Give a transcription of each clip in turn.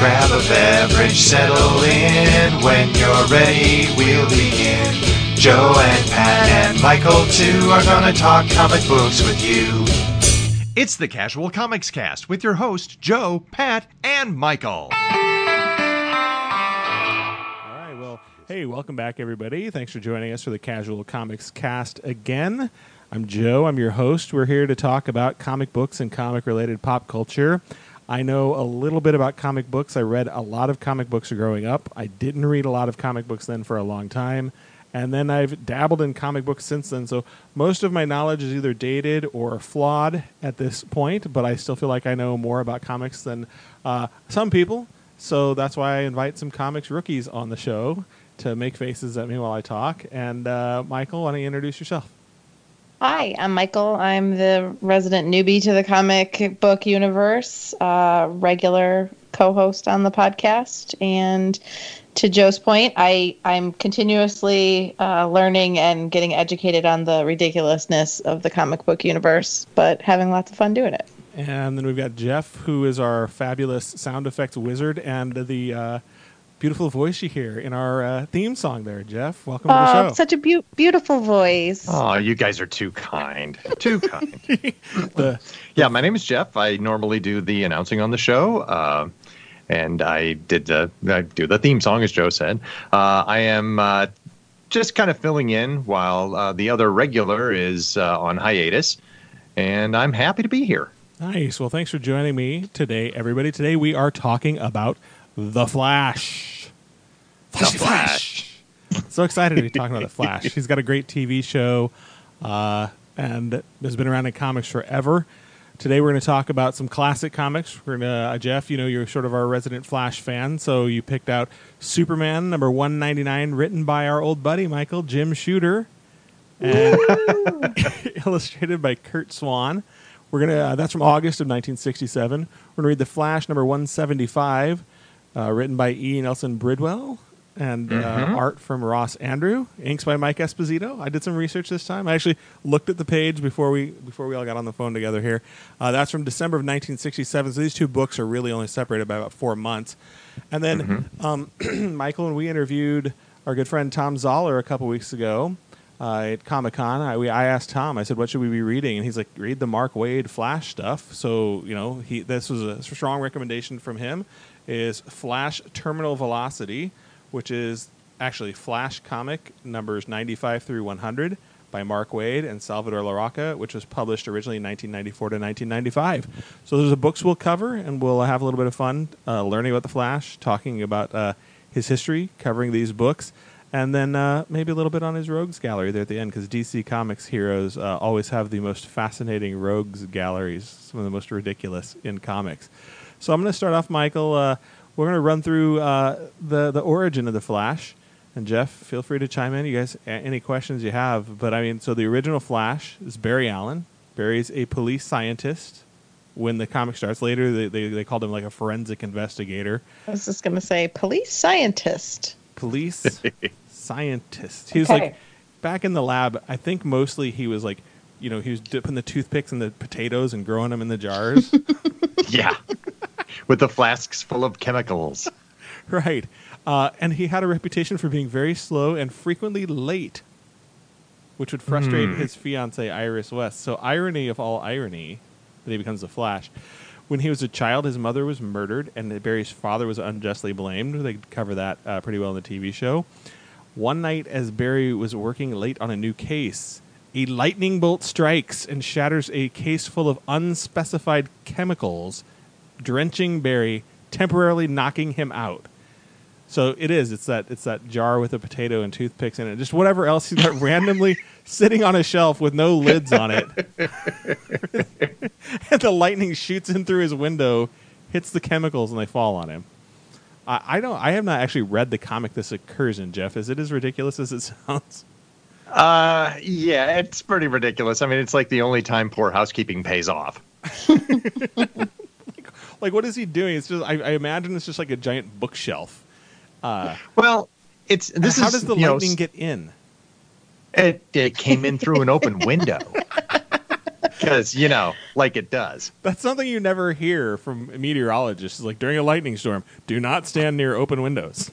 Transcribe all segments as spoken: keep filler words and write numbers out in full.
grab a beverage, settle in. When you're ready, we'll begin. Joe and Pat and Michael too are gonna talk comic books with you. It's the Casual Comics Cast with your host, Joe, Pat, and Michael. Hey, welcome back, everybody. Thanks for joining us for the Casual Comics Cast again. I'm Joe. I'm your host. We're here to talk about comic books and comic-related pop culture. I know a little bit about comic books. I read a lot of comic books growing up. I didn't read a lot of comic books then for a long time. And then I've dabbled in comic books since then. So most of my knowledge is either dated or flawed at this point, but I still feel like I know more about comics than uh, some people. So that's why I invite some comics rookies on the show to make faces at me while I talk. And uh, Michael, why don't you introduce yourself? Hi, I'm Michael. I'm the resident newbie to the comic book universe, uh, regular co-host on the podcast. And to Joe's point, I, I'm continuously uh, learning and getting educated on the ridiculousness of the comic book universe, but having lots of fun doing it. And then we've got Jeff, who is our fabulous sound effects wizard and the uh, beautiful voice you hear in our uh, theme song there. Jeff, welcome to the Oh, show. such a be- beautiful voice. Oh, you guys are too kind. Too kind. the, yeah, my name is Jeff. I normally do the announcing on the show. Uh, and I did the, I do the theme song, as Joe said. Uh, I am uh, just kind of filling in while uh, the other regular is uh, on hiatus. And I'm happy to be here. Nice. Well, thanks for joining me today, everybody. Today we are talking about The Flash. Flashy The Flash. Flash. So excited to be talking about The Flash. He's got a great T V show uh, and has been around in comics forever. Today we're going to talk about some classic comics. We're going to, uh, Jeff, you know, you're sort of our resident Flash fan, so you picked out Superman number one ninety-nine, written by our old buddy Michael, Jim Shooter, and illustrated by Kurt Swan. We're gonna. Uh, that's from August of nineteen sixty-seven. We're gonna read The Flash number one seventy-five, uh, written by E. Nelson Bridwell, and uh, Mm-hmm. art from Ross Andrew. Inks by Mike Esposito. I did some research this time. I actually looked at the page before we before we all got on the phone together here. Uh, that's from December of nineteen sixty-seven. So these two books are really only separated by about four months. And then Mm-hmm. um, Michael and we interviewed our good friend Tom Zoller a couple weeks ago. Uh, at Comic-Con, I, we, I asked Tom, I said, what should we be reading? And he's like, read the Mark Waid Flash stuff. So, you know, he this was a strong recommendation from him, is Flash Terminal Velocity, which is actually Flash comic numbers ninety-five through one hundred by Mark Waid and Salvador Larroca, which was published originally in nineteen ninety-four to nineteen ninety-five. So those are the books we'll cover, and we'll have a little bit of fun uh, learning about the Flash, talking about uh, his history, covering these books. And then uh, maybe a little bit on his rogues gallery there at the end, because D C Comics heroes uh, always have the most fascinating rogues galleries, some of the most ridiculous in comics. So I'm going to start off, Michael. Uh, we're going to run through uh, the, the origin of the Flash. And Jeff, feel free to chime in. You guys, a- any questions you have. But I mean, so the original Flash is Barry Allen. Barry's a police scientist. When the comic starts, later they, they, they called him like a forensic investigator. I was just going to say police scientist. Police scientist. He was Okay. like, back in the lab, I think mostly he was like, you know, he was dipping the toothpicks in the potatoes and growing them in the jars. Yeah. With the flasks full of chemicals. Right. Uh, and he had a reputation for being very slow and frequently late, which would frustrate Mm. his fiancée, Iris West. So irony of all irony that he becomes the Flash. When he was a child, his mother was murdered, and Barry's father was unjustly blamed. They cover that uh, pretty well in the T V show. One night, as Barry was working late on a new case, a lightning bolt strikes and shatters a case full of unspecified chemicals, drenching Barry, temporarily knocking him out. So it is. It's that. It's that jar with a potato and toothpicks in it. Just whatever else he's got randomly sitting on a shelf with no lids on it, and the lightning shoots in through his window, hits the chemicals, and they fall on him. I, I don't. I have not actually read the comic this occurs in. Jeff, is it as ridiculous as it sounds? Uh, yeah, it's pretty ridiculous. I mean, it's like the only time poor housekeeping pays off. like, like, what is he doing? It's just. I, I imagine it's just like a giant bookshelf. Uh, Well, it's this how is does the you know, lightning get in? It, it came in through an open window. Because, you know, like it does. That's something you never hear from meteorologists. Like during a lightning storm, do not stand near open windows.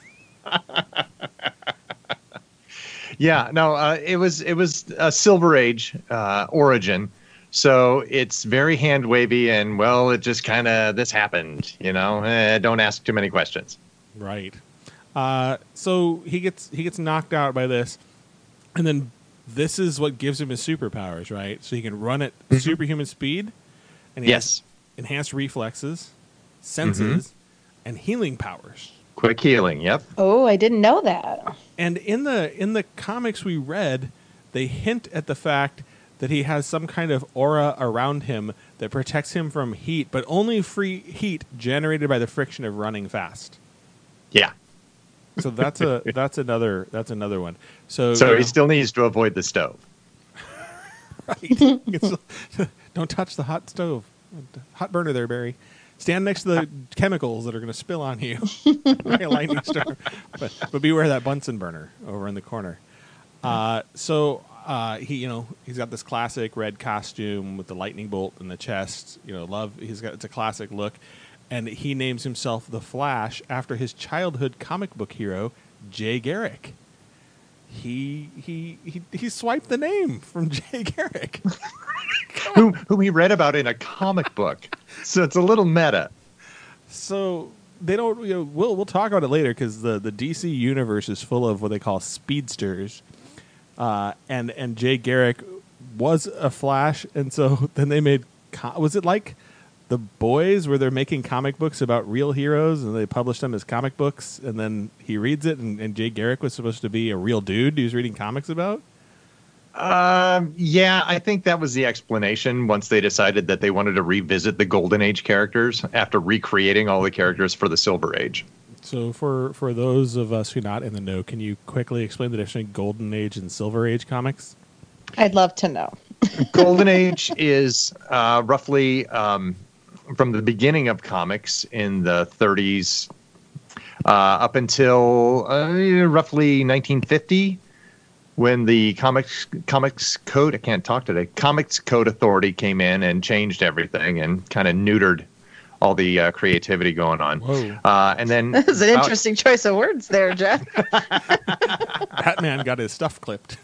Yeah, no, uh, it was it was a Silver Age uh, origin, so it's very hand wavy, and well, it just kind of this happened, you know. Eh, don't ask too many questions. Right. Uh, so he gets he gets knocked out by this, and then this is what gives him his superpowers, right? So he can run at Mm-hmm. superhuman speed, and he Yes, has enhanced reflexes, senses, Mm-hmm. and healing powers. quick healing. Yep. Oh, I didn't know that. And in the in the comics we read, they hint at the fact that he has some kind of aura around him that protects him from heat, but only free heat generated by the friction of running fast. Yeah. So that's a that's another that's another one. So So you he know, still needs to avoid the stove. right. It's- don't touch the hot stove, hot burner there, Barry. Stand next to the chemicals that are going to spill on you during a lightning storm. But, but beware that Bunsen burner over in the corner. Uh, so uh, he, you know, he's got this classic red costume with the lightning bolt in the chest. You know, love. He's got it's a classic look, and he names himself the Flash after his childhood comic book hero, Jay Garrick. He he he he swiped the name from Jay Garrick. whom, whom he read about in a comic book. So it's a little meta. So they don't. You know, we'll we'll talk about it later because the, the D C universe is full of what they call speedsters, uh, and and Jay Garrick was a Flash, and so then they made. Co- was it like The Boys, where they're making comic books about real heroes, and they published them as comic books, and then he reads it, and, and Jay Garrick was supposed to be a real dude he was reading comics about. Um, yeah, I think that was the explanation once they decided that they wanted to revisit the Golden Age characters after recreating all the characters for the Silver Age. So for for those of us who are not in the know, can you quickly explain the difference between Golden Age and Silver Age comics? I'd love to know. Golden Age is uh, roughly um, from the beginning of comics in the thirties uh, up until uh, roughly nineteen fifty. When the comics comics code, I can't talk today, Comics Code Authority came in and changed everything and kind of neutered all the uh, creativity going on. Whoa. Uh, and then That was an about- interesting choice of words there, Jeff. Batman got his stuff clipped.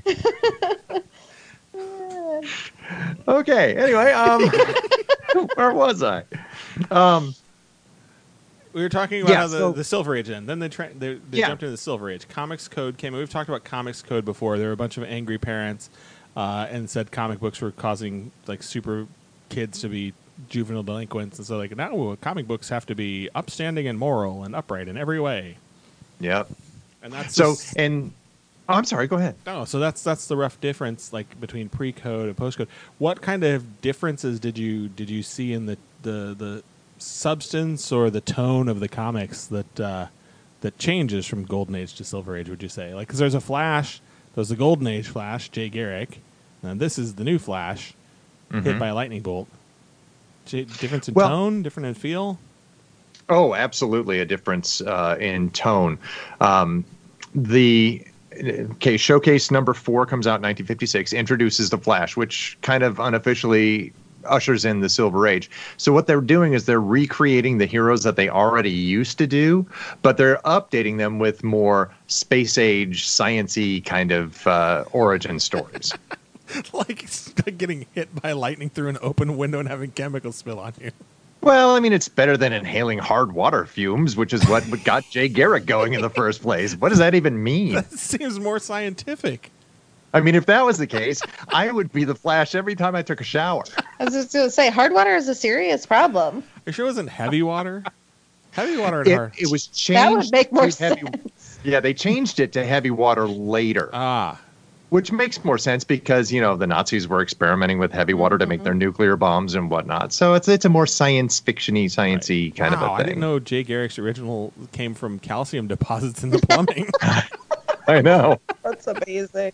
Okay. Anyway, um, where was I? Um, We were talking about Yeah, how the, so- the Silver Age end. Then they, tra- they, they Yeah. jumped into the Silver Age. Comics Code came. We've talked about Comics Code before. There were a bunch of angry parents uh, and said comic books were causing like super kids to be juvenile delinquents, and so like now comic books have to be upstanding and moral and upright in every way. yep. And that's So just- and oh, I'm sorry. Go ahead. no, so that's that's the rough difference, like between pre-code and post-code. What kind of differences did you did you see in the the, the substance or the tone of the comics that uh, that changes from Golden Age to Silver Age? Would you say, like, because there's a Flash, there's the Golden Age Flash, Jay Garrick, and this is the new Flash, hit by a lightning bolt. J- difference in Well- tone, different in feel. Oh, absolutely a difference uh, in tone. Um, the okay, Showcase number four comes out in nineteen fifty-six, introduces the Flash, which kind of unofficially ushers in the Silver Age. So what they're doing is they're recreating the heroes that they already used to do, but they're updating them with more space age, science-y kind of uh, origin stories. like, like getting hit by lightning through an open window and having chemicals spill on you. Well, I mean, it's better than inhaling hard water fumes, which is what got Jay Garrick going in the first place. What does that even mean? That seems more scientific. I mean, if that was the case, I would be the Flash every time I took a shower. I was just going to say, hard water is a serious problem. Are you sure it wasn't heavy water? Heavy water and It, hard. it was changed. That would make more to heavy, sense. Yeah, they changed it to heavy water later, Ah, which makes more sense because, you know, the Nazis were experimenting with heavy water to make Mm-hmm. their nuclear bombs and whatnot. So it's it's a more science fiction-y, sciencey kind wow, of a I thing. didn't know Jay Garrick's original came from calcium deposits in the plumbing. I know. That's amazing.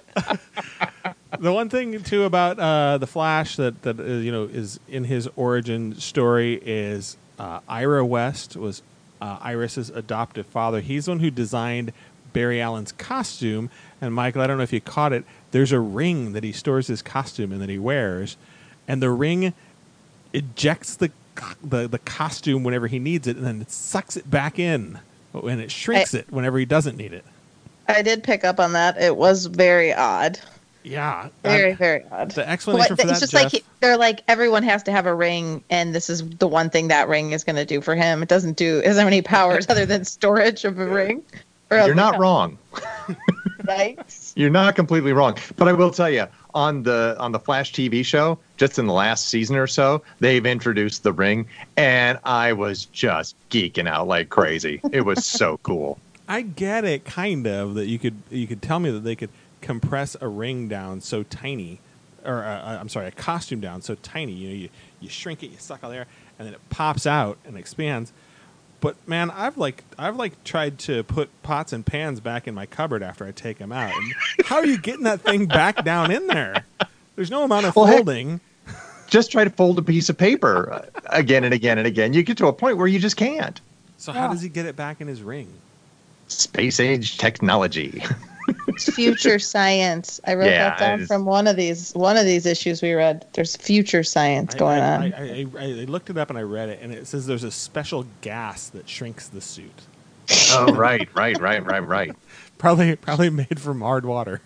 The one thing too about uh, the Flash that that uh, you know is in his origin story is uh, Ira West was uh, Iris's adoptive father. He's the one who designed Barry Allen's costume. And Michael, I don't know if you caught it. There's a ring that he stores his costume in that he wears. and the ring ejects the the, the costume whenever he needs it, and then it sucks it back in, and it shrinks I, it whenever he doesn't need it. I did pick up on that. It was very odd. Yeah, very, very odd. The explanation but for that, it's just Jeff, like he, they're like everyone has to have a ring, and this is the one thing that ring is going to do for him. It doesn't do. It doesn't have any powers other than storage of a ring. Or You're not wrong. Yikes. You're not completely wrong, but I will tell you on the on the Flash T V show, just in the last season or so, they've introduced the ring, and I was just geeking out like crazy. It was so cool. I get it, kind of, that you could you could tell me that they could compress a ring down so tiny, or uh, I'm sorry, a costume down so tiny. You know, you, you shrink it, you suck all the air, and then it pops out and expands. But man, I've like I've like tried to put pots and pans back in my cupboard after I take them out. And how are you getting that thing back down in there? There's no amount of well, folding. Heck, just try to fold a piece of paper again and again and again. You get to a point where you just can't. So how oh. does he get it back in his ring? Space age technology. Future science. I wrote yeah, that down from one of these one of these issues we read. There's future science I, going I, on. I, I, I looked it up and I read it, and it says there's a special gas that shrinks the suit. Oh, right, right, right, right, right. Probably, probably made from hard water.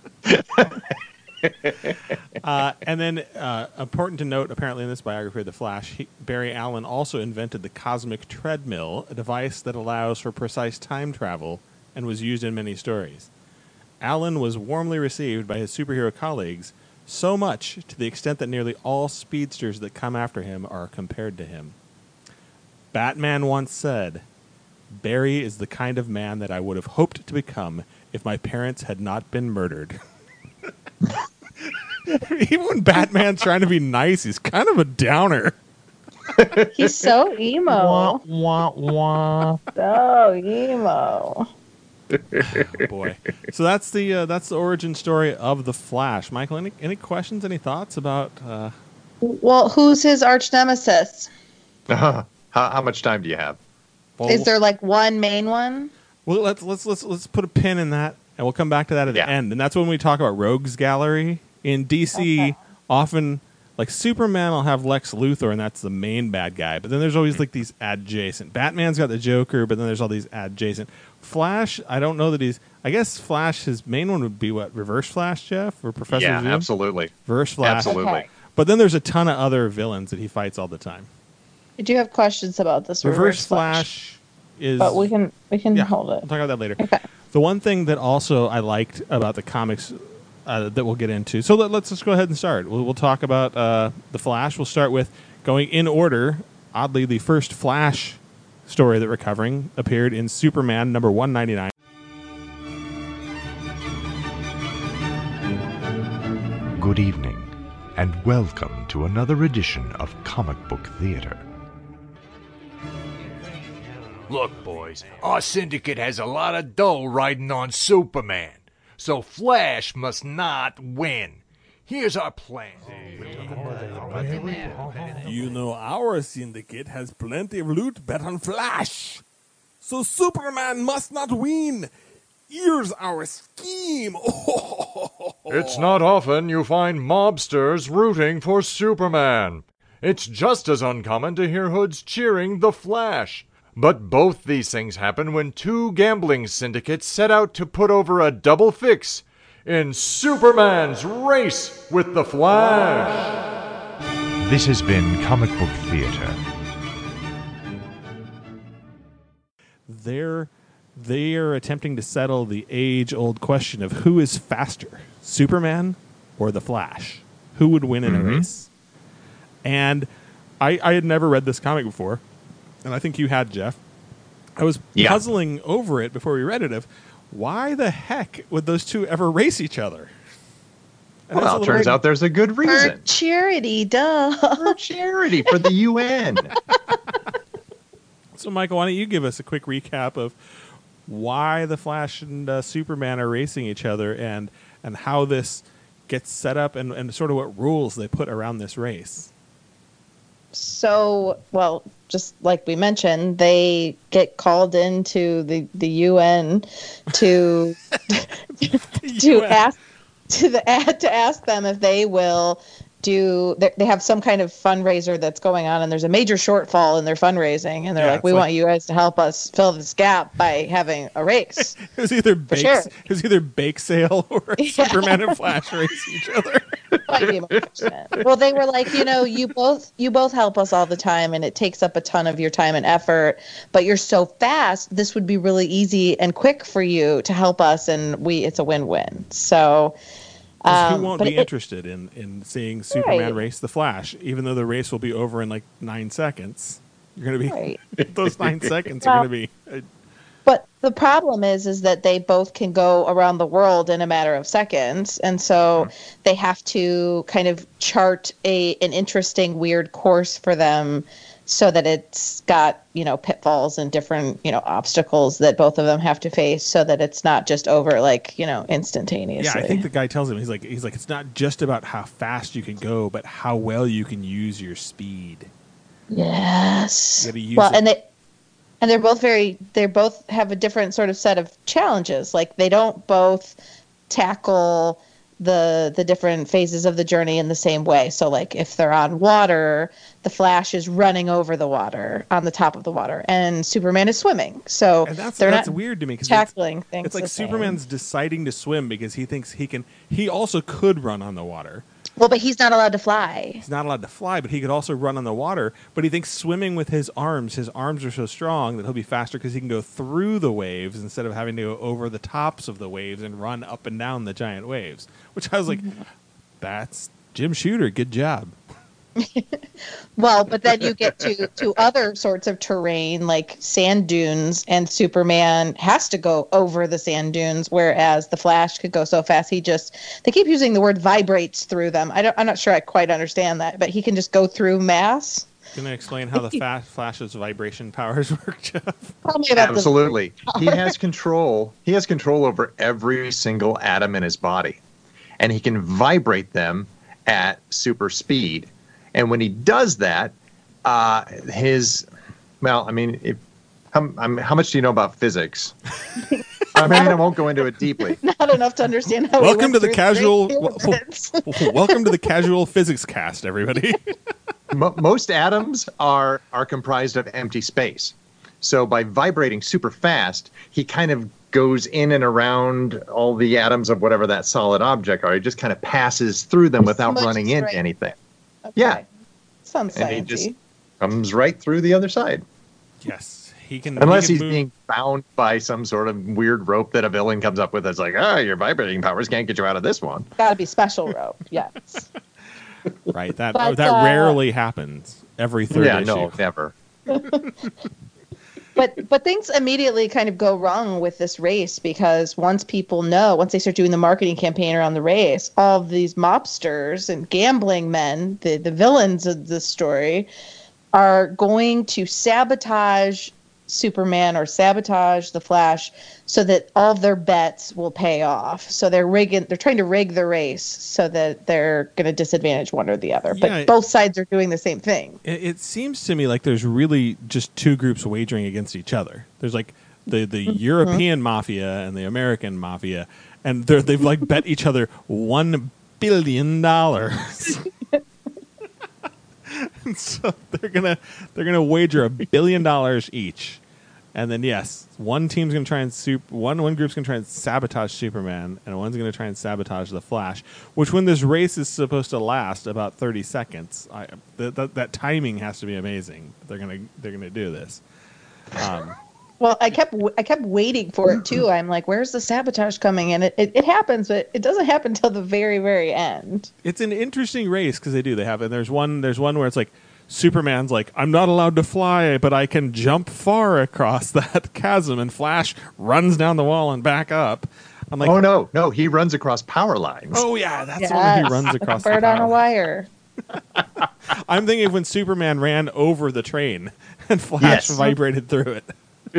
uh, and then, uh, important to note, apparently in this biography of the Flash, he, Barry Allen also invented the cosmic treadmill, a device that allows for precise time travel and was used in many stories. Allen was warmly received by his superhero colleagues, so much to the extent that nearly all speedsters that come after him are compared to him. Batman once said, "Barry is the kind of man that I would have hoped to become if my parents had not been murdered." Even when Batman's trying to be nice, he's kind of a downer. He's so emo. Wah, wah, wah. So emo. Oh, boy. So that's the uh, that's the origin story of the Flash. Michael, any any questions, any thoughts about? Uh... Well, who's his arch nemesis? Uh-huh. How how much time do you have? Well, Is there like one main one? Well, let's let's let's let's put a pin in that, and we'll come back to that at yeah. the end. And that's when we talk about Rogues Gallery in D C. Okay. Often, like Superman will have Lex Luthor, and that's the main bad guy. But then there's always like these adjacent. Batman's got the Joker, but then there's all these adjacent. Flash, I don't know that he's. I guess Flash, his main one would be what, Reverse Flash, Jeff, or Professor Yeah, Zoom? absolutely. Reverse Flash, absolutely. Okay. But then there's a ton of other villains that he fights all the time. I do have questions about this Reverse, Reverse Flash, Flash is. But we can we can yeah, hold it. We'll talk about that later. Okay. The one thing that also I liked about the comics uh, that we'll get into. So let, let's just go ahead and start. We'll, we'll talk about uh, the Flash. We'll start with going in order. Oddly, the first Flash story that we're covering appeared in Superman number one ninety-nine. Good evening, and welcome to another edition of Comic Book Theater. Look, boys, our syndicate has a lot of dough riding on Superman, so Flash must not win. Here's our plan. You know, our syndicate has plenty of loot bet on Flash, so Superman must not win. Here's our scheme. It's not often you find mobsters rooting for Superman. It's just as uncommon to hear hoods cheering the Flash. But both these things happen when two gambling syndicates set out to put over a double fix in Superman's race with the Flash. This has been Comic Book Theater. They're, they are attempting to settle the age-old question of who is faster, Superman or the Flash? Who would win in mm-hmm. a race? And I, I had never read this comic before, and I think you had, Jeff. I was yeah. puzzling over it before we read it of why the heck would those two ever race each other? And well, it turns out there's a good reason. For charity, duh. For charity, for the U N. So, Michael, why don't you give us a quick recap of why the Flash and uh, Superman are racing each other, and and how this gets set up, and, and sort of what rules they put around this race. So, well, just like we mentioned, they get called into the, the U N to to U N. ask to the to ask them if they will do they they have some kind of fundraiser that's going on, and there's a major shortfall in their fundraising, and they're Yeah, like, it's we like- want you guys to help us fill this gap by having a race. It was either bake, sure. it was either bake sale or Yeah. Superman and Flash race each other. Might be more efficient. Well, they were like, you know, you both you both help us all the time, and it takes up a ton of your time and effort, but you're so fast, this would be really easy and quick for you to help us, and we it's a win-win. So 'Cause um, who won't but be it- interested in, in seeing Superman Right. race the Flash, even though the race will be over in like nine seconds? You're going to be Right. those nine seconds Well- are going to be. Uh, But the problem is, is that they both can go around the world in a matter of seconds, and so they have to kind of chart a an interesting, weird course for them, so that it's got, you know, pitfalls and different, you know, obstacles that both of them have to face, so that it's not just over like, you know, instantaneously. yeah, I think the guy tells him he's like he's like it's not just about how fast you can go, but how well you can use your speed. Yes. You gotta use well, it. and they and they're both very they both have a different sort of set of challenges. Like they don't both tackle the the different phases of the journey in the same way. So like if they're on water, the Flash is running over the water on the top of the water, and Superman is swimming. So And that's they're that's not weird to me because tackling it's, things. it's like the same. Superman's deciding to swim because he thinks he can. He also could run on the water. Well, but he's not allowed to fly. He's not allowed to fly, but he could also run on the water. But he thinks swimming with his arms, his arms are so strong that he'll be faster because he can go through the waves instead of having to go over the tops of the waves and run up and down the giant waves. Which I was like, that's Jim Shooter. Good job. Well, but then you get to, to other sorts of terrain like sand dunes, and Superman has to go over the sand dunes, whereas the Flash could go so fast he just they keep using the word vibrates through them. I don't I'm not sure I quite understand that, but he can just go through mass. Can I explain how the fa- Flash's vibration powers work, Jeff? Tell me about Absolutely. He has control. He has control over every single atom in his body, and he can vibrate them at super speed. And when he does that, uh, his well, I mean, if, how, I mean, how much do you know about physics? I mean, I won't go into it deeply. the not enough to understand how. he Welcome went to the through casual. great elements. Welcome to the casual physics cast, everybody. Mo- most atoms are are comprised of empty space. So by vibrating super fast, he kind of goes in and around all the atoms of whatever that solid object are. He just kind of passes through them without Smudges running into right. anything. Okay. Yeah. Sounds And he sciencey. just comes right through the other side. Yes, he can. Unless he he's can move- being bound by some sort of weird rope that a villain comes up with that's like, ah, your vibrating powers can't get you out of this one. Got to be special rope. Yes. right. That But, that uh, rarely happens. Every third yeah, issue. no, never. But but things immediately kind of go wrong with this race, because once people know, once they start doing the marketing campaign around the race, all of these mobsters and gambling men, the, the villains of this story, are going to sabotage Superman or sabotage the Flash so that all of their bets will pay off. So they're rigging, they're trying to rig the race so that they're going to disadvantage one or the other. Yeah, but both sides are doing the same thing. It, it seems to me like there's really just two groups wagering against each other. There's like the the European mafia and the American mafia, and they're they've like bet each other one billion dollars. And so they're gonna they're gonna wager a billion dollars each, and then yes, one team's gonna try and sup- one one group's gonna try and sabotage Superman, and one's gonna try and sabotage the Flash. Which, when this race is supposed to last about thirty seconds, I, th- th- that timing has to be amazing. They're gonna they're gonna do this. Um, Well, I kept w- I kept waiting for it too. I'm like, where's the sabotage coming? And it, it, it happens, but it doesn't happen until the very, very end. it's an interesting race because they do they have and there's one there's one where it's like Superman's like, I'm not allowed to fly, but I can jump far across that chasm, and Flash runs down the wall and back up. I'm like, Oh, no, no, he runs across power lines. oh yeah, that's the one that he Yes. runs across. Bird the on power. a wire. I'm thinking of when Superman ran over the train and Flash Yes. vibrated through it.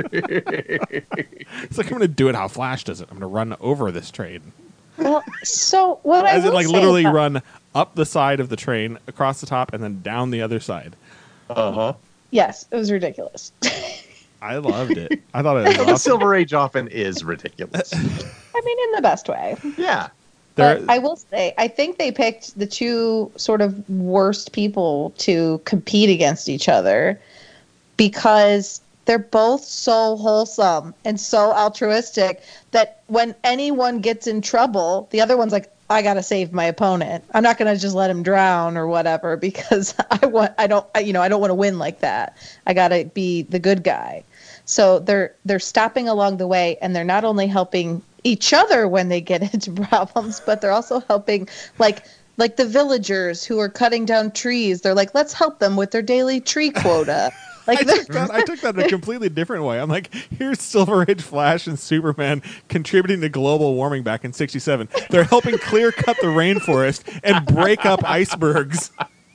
It's like, I'm going to do it how Flash does it. I'm going to run over this train. Well, so what I As in, will like, say literally about- run up the side of the train, across the top, and then down the other side. Uh-huh. Yes, it was ridiculous. I loved it. I thought it was The awesome. Silver Age often is ridiculous. I mean, in the best way. Yeah. There, But I will say, I think they picked the two sort of worst people to compete against each other because they're both so wholesome and so altruistic that when anyone gets in trouble, the other one's like, I gotta save my opponent. I'm not gonna just let him drown or whatever because I want, I don't, I, you know, I don't want to win like that. I gotta be the good guy. So they're they're stopping along the way, and they're not only helping each other when they get into problems, but they're also helping like like the villagers who are cutting down trees. They're like, let's help them with their daily tree quota. Like I took, that, I took that in a completely different way. I'm like, here's Silver Age Flash and Superman contributing to global warming back in sixty-seven. They're helping clear cut the rainforest and break up icebergs.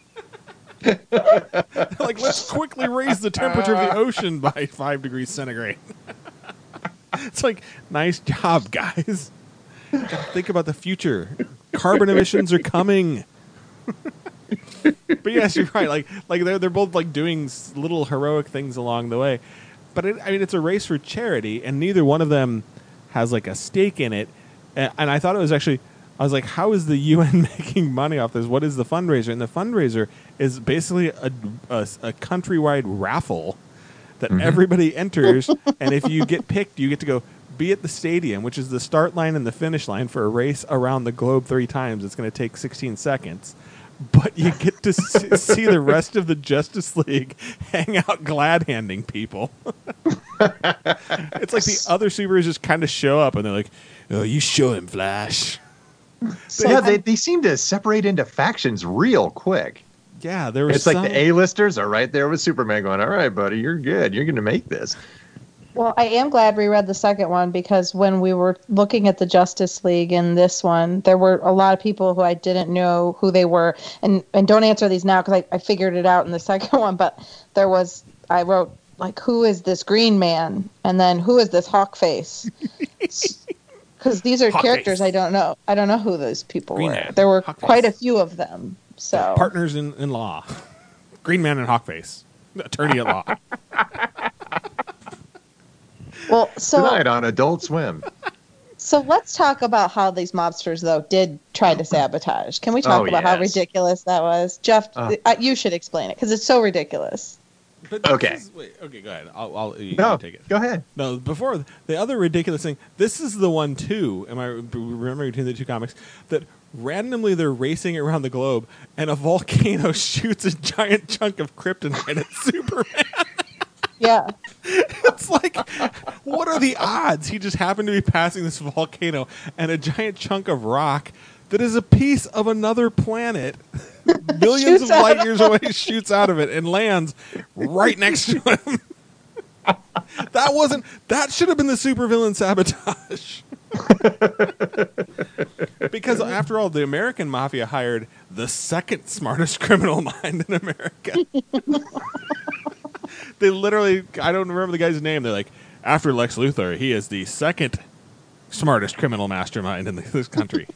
Like, let's quickly raise the temperature of the ocean by five degrees centigrade. It's like, nice job, guys. Gotta think about the future. Carbon emissions are coming. But yes, you're right. Like, like they're they're both like doing little heroic things along the way. But it, I mean, it's a race for charity, and neither one of them has like a stake in it. And, and I thought it was actually, I was like, how is the U N making money off this? What is the fundraiser? And the fundraiser is basically a a, a countrywide raffle that mm-hmm. everybody enters, and if you get picked, you get to go be at the stadium, which is the start line and the finish line for a race around the globe three times. It's going to take sixteen seconds. But you get to see the rest of the Justice League hang out glad-handing people. It's like the other superheroes just kind of show up, and they're like, oh, you show him, Flash. So yeah, they, they seem to separate into factions real quick. Yeah, there was It's some... like the A-listers are right there with Superman going, all right, buddy, you're good. You're going to make this. Well, I am glad we read the second one because when we were looking at the Justice League in this one, there were a lot of people who I didn't know who they were. And, and don't answer these now because I, I figured it out in the second one. But there was, I wrote, like, who is this Green Man? And then who is this Hawkface? Because these are Hawkface. Characters I don't know. I don't know who those people Green were. Man. There were Hawkface. quite a few of them. So Partners in, in law. Green Man and Hawkface. Attorney at law. Well, so Tonight on Adult Swim. So let's talk about how these mobsters, though, did try to sabotage. Can we talk Oh, about how yes. ridiculous that was? Jeff, Uh. uh, you should explain it because it's so ridiculous. But this Okay. is- wait, okay, go ahead. I'll, I'll you, No, you take it. go ahead. No, before the other ridiculous thing. This is the one too. Am I remembering between the two comics that randomly they're racing around the globe and a volcano shoots a giant chunk of kryptonite at Superman. Yeah. It's like, what are the odds? He just happened to be passing this volcano and a giant chunk of rock that is a piece of another planet, millions of Shoots out light of years away, shoots out of it and lands right next to him. That wasn't. That should have been the supervillain sabotage. Because after all, the American mafia hired the second smartest criminal mind in America. They literally, I don't remember the guy's name. They're like, after Lex Luthor, he is the second smartest criminal mastermind in this country.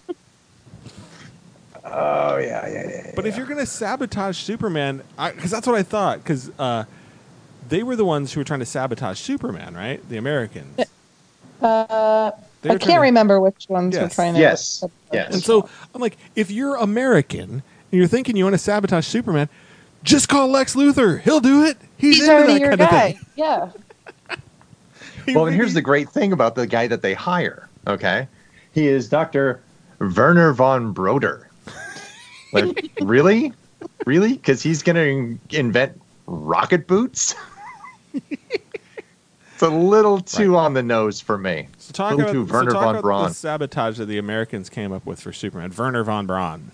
Oh, yeah, yeah, yeah. But if you're going to sabotage Superman, because that's what I thought, because uh, they were the ones who were trying to sabotage Superman, right? The Americans. Uh, They I were trying can't to- remember which ones were Yes. trying to. Yes. Yes. And so I'm like, if you're American and you're thinking you want to sabotage Superman, just call Lex Luthor. He'll do it. He's, He's into already that your kind of guy. thing. Yeah. He Well, and here's really- the great thing about the guy that they hire, okay? He is Doctor Werner von Broder. Like, really? Really? Because he's going to invent rocket boots? It's a little too on the nose for me. So talk a little about, too so Werner talk von about Braun. the sabotage that the Americans came up with for Superman. Werner von Braun.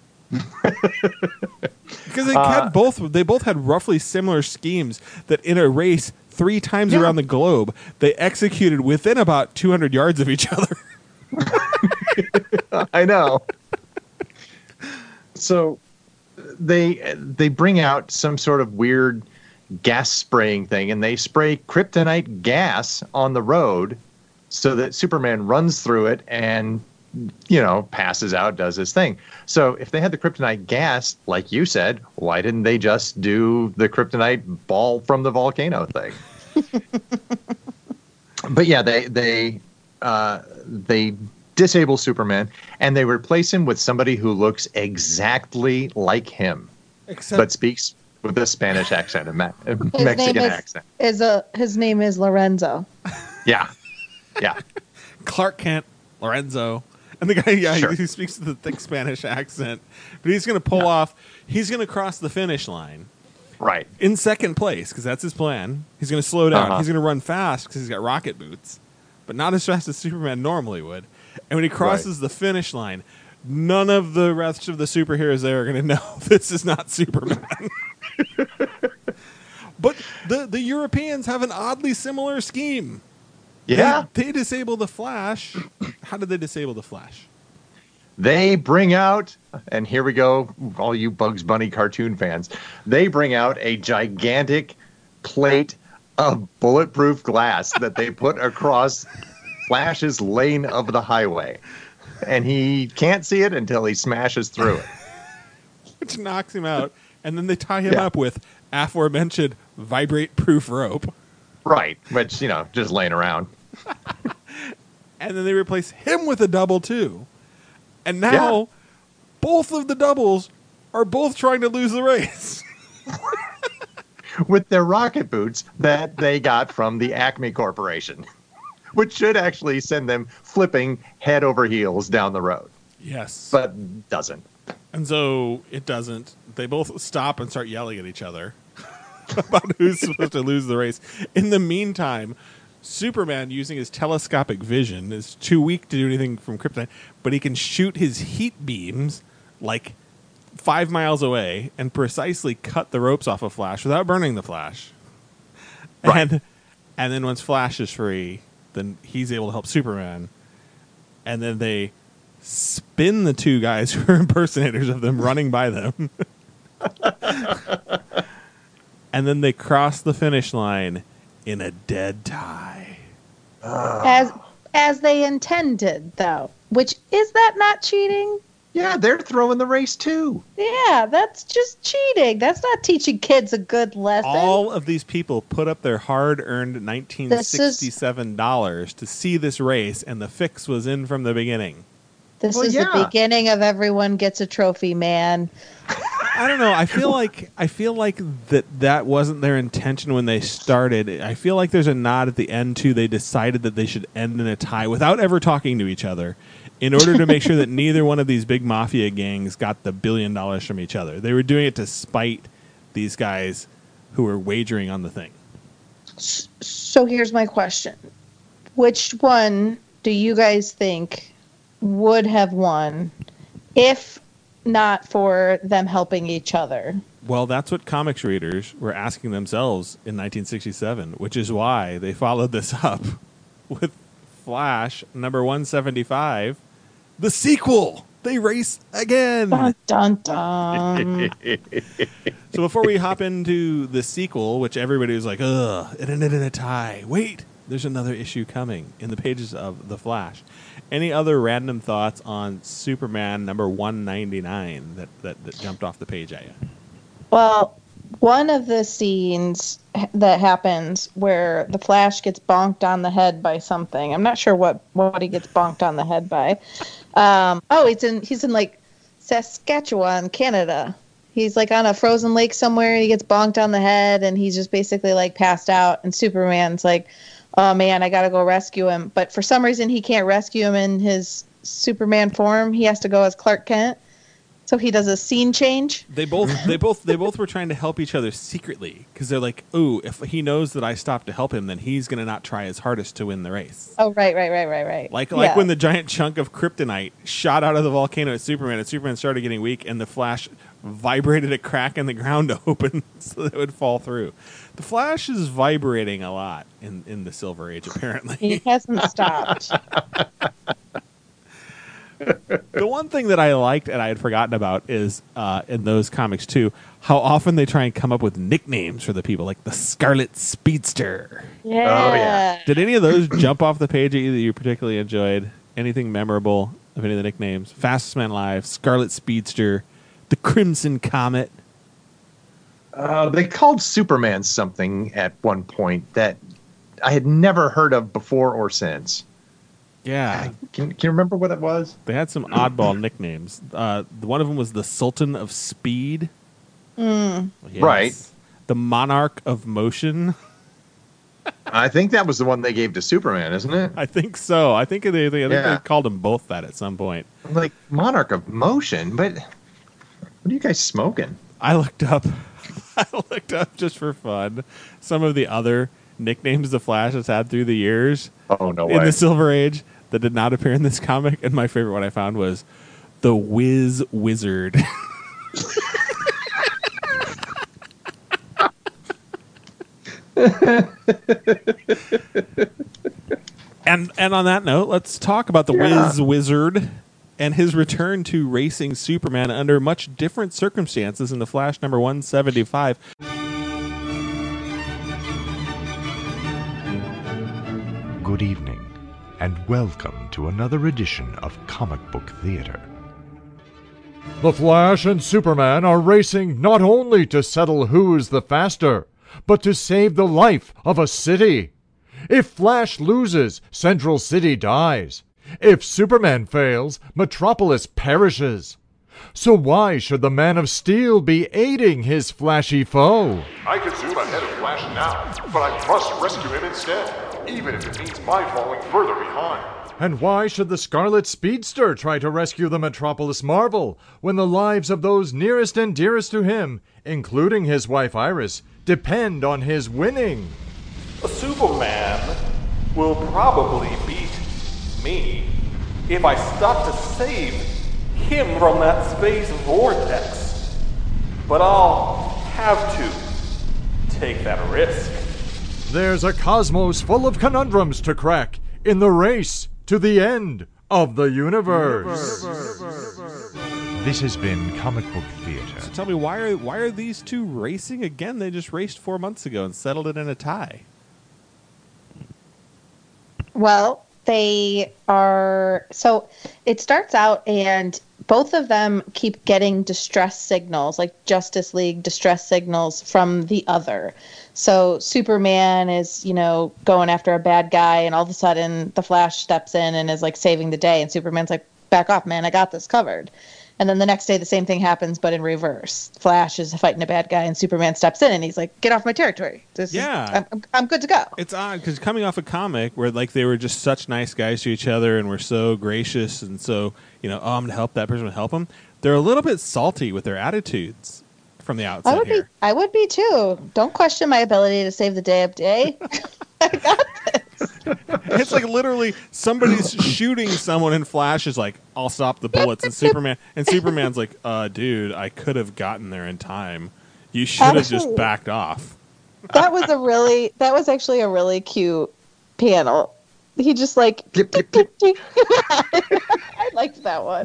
Because they Uh, had both. They both had roughly similar schemes that in a race three times Yeah. around the globe they executed within about two hundred yards of each other. I know. So they they bring out some sort of weird gas spraying thing, and they spray kryptonite gas on the road so that Superman runs through it and, you know, passes out, does his thing. So if they had the kryptonite gas, like you said, why didn't they just do the kryptonite ball from the volcano thing? But yeah, they they uh, they disable Superman, and they replace him with somebody who looks exactly like him, Except but speaks with a Spanish accent, a Ma- a His Mexican name is, accent. is a his name is Lorenzo. Yeah, yeah. Clark Kent, Lorenzo, and the guy, yeah, Sure. he, he speaks with a thick Spanish accent, but he's going to pull Yeah. off. He's going to cross the finish line Right. in second place because that's his plan. He's going to slow down. Uh-huh. He's going to run fast because he's got rocket boots, but not as fast as Superman normally would. And when he crosses the finish line, none of the rest of the superheroes there are going to know this is not Superman. But the the Europeans have an oddly similar scheme. Yeah. They, they disable the Flash. How did they disable the Flash? They bring out, and here we go, all you Bugs Bunny cartoon fans, they bring out a gigantic plate of bulletproof glass that they put across Flash's lane of the highway. And he can't see it until he smashes through it. Which knocks him out. And then they tie him Yeah. up with aforementioned vibrate-proof rope. Right. Which, you know, just laying around. And then they replace him with a double, too. And now, Yeah. both of the doubles are both trying to lose the race. With their rocket boots that they got from the Acme Corporation, which should actually send them flipping head over heels down the road, Yes. but doesn't. And so it doesn't. They both stop and start yelling at each other about who's supposed to lose the race. In the meantime, Superman, using his telescopic vision, is too weak to do anything from kryptonite, but he can shoot his heat beams like five miles away and precisely cut the ropes off of Flash without burning the Flash. Right. And and then once Flash is free, then he's able to help Superman. And then they spin the two guys who are impersonators of them running by them. And then they cross the finish line in a dead tie. As as they intended, though. Which, is that not cheating? Yeah, they're throwing the race too. Yeah, that's just cheating. That's not teaching kids a good lesson. All of these people put up their hard-earned nineteen sixty-seven dollars to see this race, and the fix was in from the beginning. this Well, is yeah. the beginning of everyone gets a trophy, man. I don't know. I feel like I feel like that that wasn't their intention when they started. I feel like there's a nod at the end too. They decided that they should end in a tie without ever talking to each other, in order to make sure that neither one of these big mafia gangs got the billion dollars from each other. They were doing it to spite these guys who were wagering on the thing. So here's my question. Which one do you guys think would have won if not for them helping each other? Well, that's what comics readers were asking themselves in nineteen sixty-seven, which is why they followed this up with Flash number one seventy-five, the sequel. They race again. Dun, dun, dun. So before we hop into the sequel, which everybody was like, ugh, it ended in a tie. Wait, there's another issue coming in the pages of The Flash. Any other random thoughts on Superman number one ninety-nine that, that, that jumped off the page at you? Well, one of the scenes that happens where the Flash gets bonked on the head by something. I'm not sure what, what he gets bonked on the head by. Um, oh, he's in he's in like Saskatchewan, Canada. He's like on a frozen lake somewhere, and he gets bonked on the head, and he's just basically like passed out. And Superman's like, "Oh man, I gotta go rescue him." But for some reason, he can't rescue him in his Superman form. He has to go as Clark Kent. So he does a scene change. They both, they both, they both were trying to help each other secretly because they're like, "Ooh, if he knows that I stopped to help him, then he's gonna not try his hardest to win the race." Oh, right, right, right, right, right. Like, like Yeah. when the giant chunk of kryptonite shot out of the volcano at Superman, and Superman started getting weak, and the Flash vibrated a crack in the ground to open so that it would fall through. The Flash is vibrating a lot in, in the Silver Age, apparently. He hasn't stopped. The one thing that I liked and I had forgotten about is uh, in those comics too, how often they try and come up with nicknames for the people, like the Scarlet Speedster. Yeah. Oh, yeah. Did any of those jump off the page at you that you particularly enjoyed? Anything memorable of any of the nicknames? Fastest Man Alive, Scarlet Speedster, the Crimson Comet. Uh, they called Superman something at one point that I had never heard of before or since. Yeah. Can, can you remember what it was? They had some oddball nicknames. Uh, one of them was the Sultan of Speed. Mm. Yes. Right. The Monarch of Motion. I think that was the one they gave to Superman, isn't it? I think so. I think they, they, I think Yeah. they called them both that at some point. I'm like, Monarch of Motion? But what are you guys smoking? I looked up, I looked up just for fun, some of the other nicknames the Flash has had through the years Oh, no in way. the Silver Age that did not appear in this comic. And my favorite one I found was the Whiz Wizard. and and on that note, let's talk about the Yeah. Whiz Wizard and his return to racing Superman under much different circumstances in the Flash number one seventy-five. Good evening, and welcome to another edition of Comic Book Theater. The Flash and Superman are racing not only to settle who's the faster, but to save the life of a city. If Flash loses, Central City dies. If Superman fails, Metropolis perishes. So why should the Man of Steel be aiding his flashy foe? I could zoom ahead of Flash now, but I must rescue him instead, even if it means my falling further behind. And why should the Scarlet Speedster try to rescue the Metropolis Marvel when the lives of those nearest and dearest to him, including his wife Iris, depend on his winning? A Superman will probably beat me if I stop to save him from that space vortex. But I'll have to take that risk. There's a cosmos full of conundrums to crack in the race to the end of the universe. This has been Comic Book Theater. So tell me, why are why are these two racing again? They just raced four months ago and settled it in a tie. Well, they are. So it starts out, and both of them keep getting distress signals, like Justice League distress signals from the other. So Superman is, you know, going after a bad guy, and all of a sudden the Flash steps in and is like saving the day, and Superman's like, "Back off, man! I got this covered." And then the next day, the same thing happens, but in reverse. Flash is fighting a bad guy, and Superman steps in, and he's like, "Get off my territory! This Yeah. is, I'm, I'm good to go." It's odd because coming off a comic where like they were just such nice guys to each other and were so gracious and so, you know, oh, I'm gonna help that person, to help them. They're a little bit salty with their attitudes from the outside I would here. be. I would be too. Don't question my ability to save the day of day. I got this. It's like literally somebody's shooting someone and Flash is like, I'll stop the bullets, and Superman and Superman's like, uh, dude, I could have gotten there in time. You should have just Actually- backed off. That was a really. That was actually a really cute panel. He just like. Yep, yep, yep. I liked that one.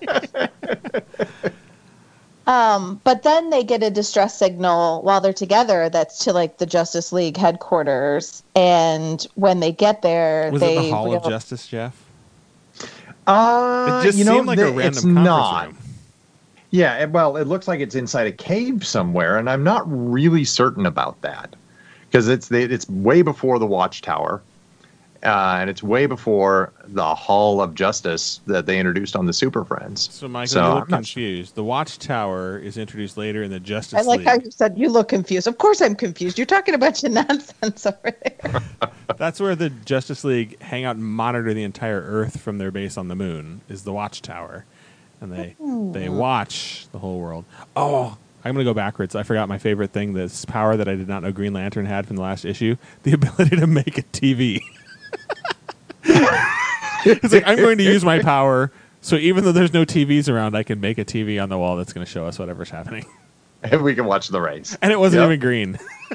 Um, but then they get a distress signal while they're together that's to like the Justice League headquarters, and when they get there, Was they it the Hall of real- Justice, Jeff? Uh, It just you know, seemed like the- a random it's conference not. room. Yeah, it- well, it looks like it's inside a cave somewhere, and I'm not really certain about that because it's it's way before the Watchtower, uh, and it's way before the Hall of Justice that they introduced on the Super Friends. So, Michael, So, you I'm look not confused. The Watchtower is introduced later in the Justice I like League. how you said you look confused. Of course I'm confused. You're talking a bunch of nonsense over there. That's where the Justice League hang out and monitor the entire Earth from their base on the moon, is the Watchtower. And they they watch the whole world. Oh, I'm going to go backwards. I forgot my favorite thing, this power that I did not know Green Lantern had from the last issue, the ability to make a T V. It's like, I'm going to use my power, so even though there's no T Vs around, I can make a T V on the wall that's going to show us whatever's happening. And we can watch the race. And it wasn't Yep. even green.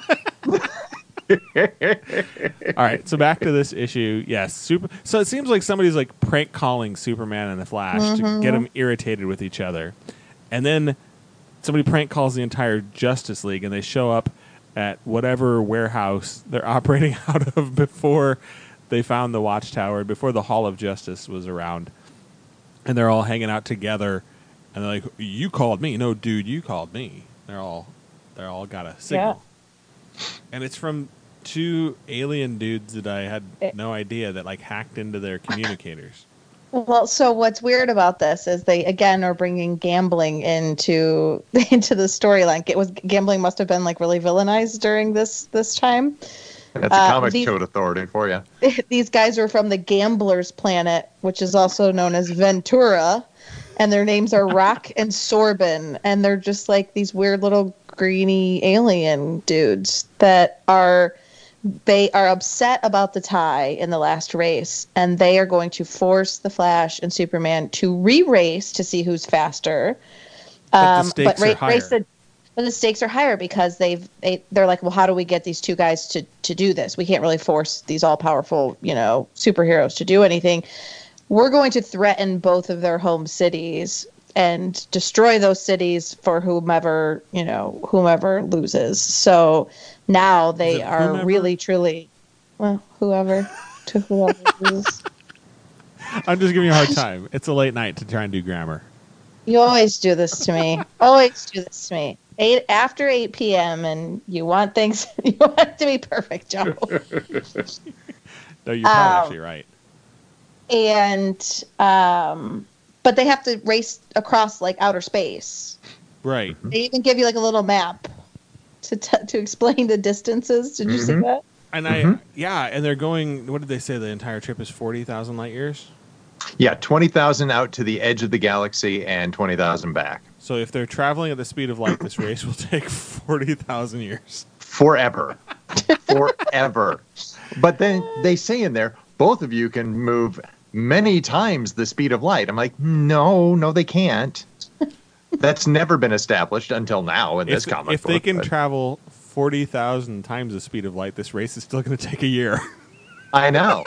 All right, so back to this issue. Yes, super. So it seems like somebody's like prank calling Superman and the Flash to get them irritated with each other, and then somebody prank calls the entire Justice League, and they show up at whatever warehouse they're operating out of before they found the Watchtower, before the Hall of Justice was around, and they're all hanging out together, and they're like, "You called me, no, dude, you called me." They're all, they're all got a signal, and it's from two alien dudes that I had no idea that like hacked into their communicators. Well, so what's weird about this is they again are bringing gambling into into the storyline. It was gambling must have been like really villainized during this this time. That's a Uh, comic these- code authority for you. These guys are from the Gamblers Planet, which is also known as Ventura, and their names are Rock and Sorbin, and they're just like these weird little greeny alien dudes that are they are upset about the tie in the last race, and they are going to force the Flash and Superman to re-race to see who's faster. But the Um, stakes ra- are higher. race the But the stakes are higher because they've they, they're like, well, how do we get these two guys to to do this? We can't really force these all powerful, you know, superheroes to do anything. We're going to threaten both of their home cities and destroy those cities for whomever, you know, whomever loses. So now Is they it are whomever? really truly, well, whoever to whoever loses. I'm just giving you a hard time. It's a late night to try and do grammar. You always do this to me. Always do this to me. Eight after eight p.m. and you want things you want it to be perfect, Joe. No, you're probably Um, actually right. And um, but they have to race across like outer space. Right. They even give you like a little map to t- to explain the distances. Did you see Mhm. that? And I, yeah, and they're going. What did they say? The entire trip is forty thousand light years. Yeah, twenty thousand out to the edge of the galaxy and twenty thousand back. So if they're traveling at the speed of light, this race will take forty thousand years. Forever. Forever. But then they say in there, both of you can move many times the speed of light. I'm like, no, no, they can't. That's never been established until now in this If, comic if book. they can but travel forty thousand times the speed of light, this race is still going to take a year. I know.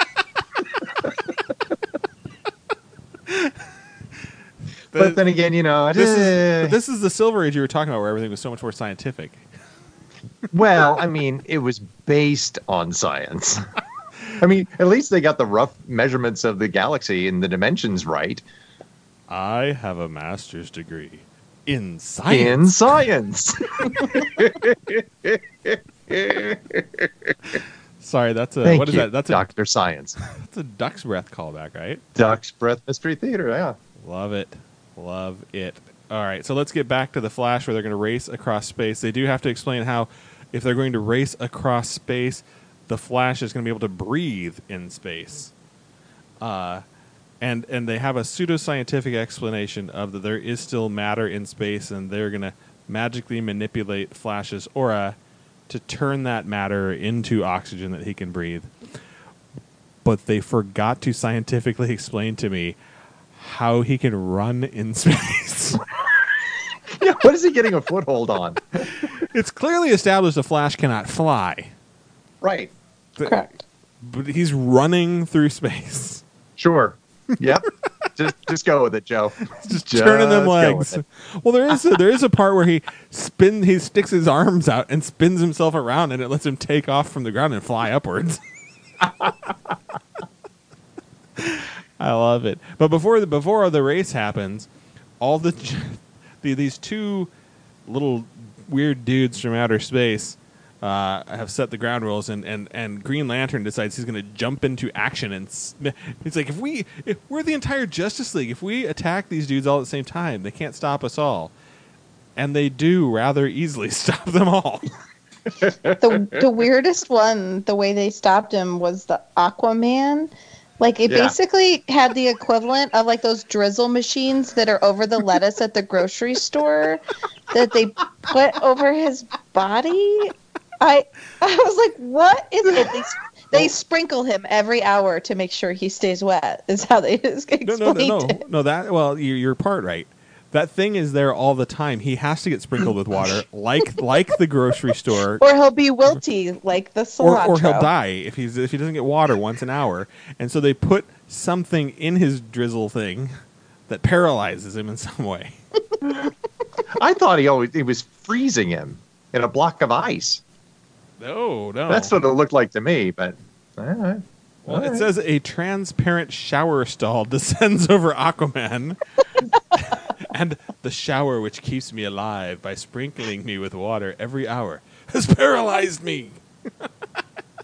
But then again, you know, This is, eh, but this is the Silver Age you were talking about, where everything was so much more scientific. well, I mean, it was based on science. I mean, at least they got the rough measurements of the galaxy and the dimensions right. I have a master's degree in In science. science. Sorry, that's a Thank what is you, that? That's a Doctor Science. that's a Duck's Breath callback, right? Duck's Breath Mystery Theater, yeah. Love it. Love it. All right, so let's get back to the Flash where they're going to race across space. They do have to explain how, if they're going to race across space, the Flash is going to be able to breathe in space. Uh, and and they have a pseudoscientific explanation of that there is still matter in space, and they're going to magically manipulate Flash's aura to turn that matter into oxygen that he can breathe. But they forgot to scientifically explain to me how he can run in space. Yeah, what is he getting a foothold on? It's clearly established the Flash cannot fly. Right. Correct. But he's running through space. Sure. Yep. just just go with it, Joe. Just, turning them go legs. with it. Well, there is a, there is a part where he spin he sticks his arms out and spins himself around, and it lets him take off from the ground and fly upwards. I love it. But before the before the race happens, all the, the these two little weird dudes from outer space uh, have set the ground rules, and, and, and Green Lantern decides he's going to jump into action. And sm- it's like, if we if we're the entire Justice League, if we attack these dudes all at the same time, they can't stop us all. And they do rather easily stop them all. the the weirdest one, the way they stopped him was the Aquaman. Like it Yeah. basically had the equivalent of like those drizzle machines that are over the lettuce at the grocery store that they put over his body. I I was like, what is it? They, they sprinkle him every hour to make sure he stays wet. Is how they explained No, no, no, no, it. no. That well, you're, you're part right. That thing is there all the time. He has to get sprinkled with water, like like the grocery store, Or he'll be wilty like the or, cilantro. or he'll die if he's if he doesn't get water once an hour. And so they put something in his drizzle thing that paralyzes him in some way. I thought he always he was freezing him in a block of ice. No, no. That's what it looked like to me, but all right. Well, All it right. says a transparent shower stall descends over Aquaman. And the shower which keeps me alive by sprinkling me with water every hour has paralyzed me.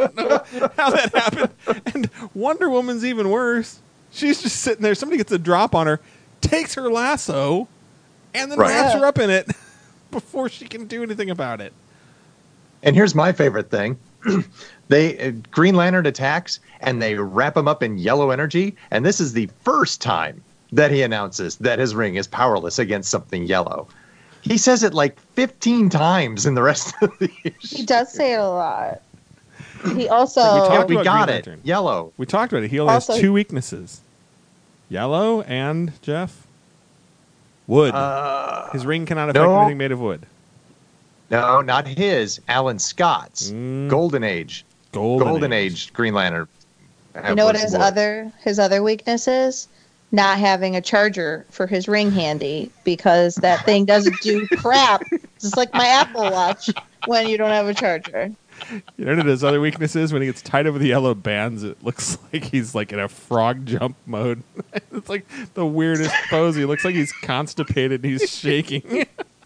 don't know how that happened. And Wonder Woman's even worse. She's just sitting there. Somebody gets a drop on her, takes her lasso, and then Right. wraps her up in it before she can do anything about it. And here's my favorite thing. they uh, Green Lantern attacks, and they wrap him up in yellow energy. And this is the first time that he announces that his ring is powerless against something yellow. He says it like fifteen times in the rest of the issue. He does say it a lot. He also We Yeah, talked we about got Green it. Lantern. Yellow. We talked about it. He only Also- has two weaknesses. Yellow and, Jeff? Wood. Uh, His ring cannot affect no. anything made of wood. no, not his. Alan Scott's. Mm. Golden Age. Golden, Golden Age. Age Green Lantern. You know what was his wood. other his other weakness is? Not having a charger for his ring handy, because that thing doesn't do crap. Just like my Apple Watch when you don't have a charger. You know what his other weakness is? When he gets tied up with the yellow bands, it looks like he's like in a frog jump mode. It's like the weirdest pose. He looks like he's constipated and he's shaking.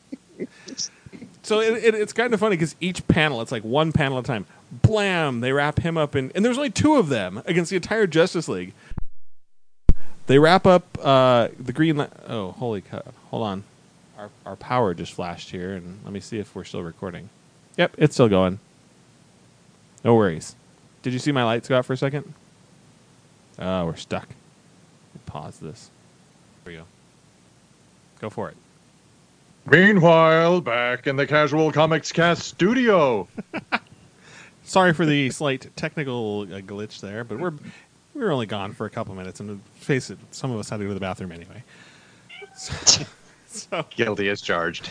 So it, it, it's kind of funny because each panel, it's like one panel at a time. Blam! They wrap him up in, and there's only two of them against the entire Justice League. They wrap up uh, the Green. La- oh, holy cow! Hold on, our our power just flashed here, and let me see if we're still recording. Yep, it's still going. No worries. Did you see my lights go out for a second? Oh, we're stuck. Pause this. Here we go. Go for it. Meanwhile, back in the Casual Comics Cast studio. Sorry for the slight technical uh, glitch there, but we're we were only gone for a couple minutes, and face it, some of us had to go to the bathroom anyway. So, so Guilty as charged.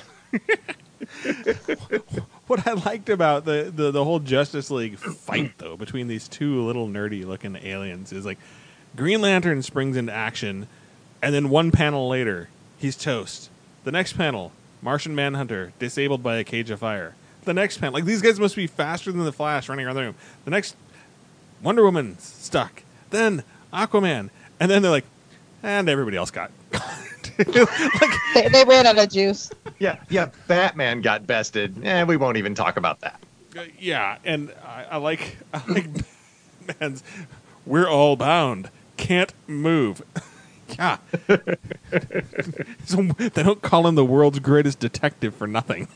what I liked about the, the, the whole Justice League fight, though, between these two little nerdy-looking aliens is, like, Green Lantern springs into action, and then one panel later, he's toast. The next panel, Martian Manhunter, disabled by a cage of fire. The next panel, like, these guys must be faster than the Flash running around the room. The next, Wonder Woman's stuck. Then Aquaman. And then they're like, and everybody else got like, They, they ran out of juice. Yeah, yeah. Batman got bested. Eh, we won't even talk about that. Uh, yeah, and I, I like I like Batman's. We're all bound. Can't move. Yeah. So they don't call him the world's greatest detective for nothing.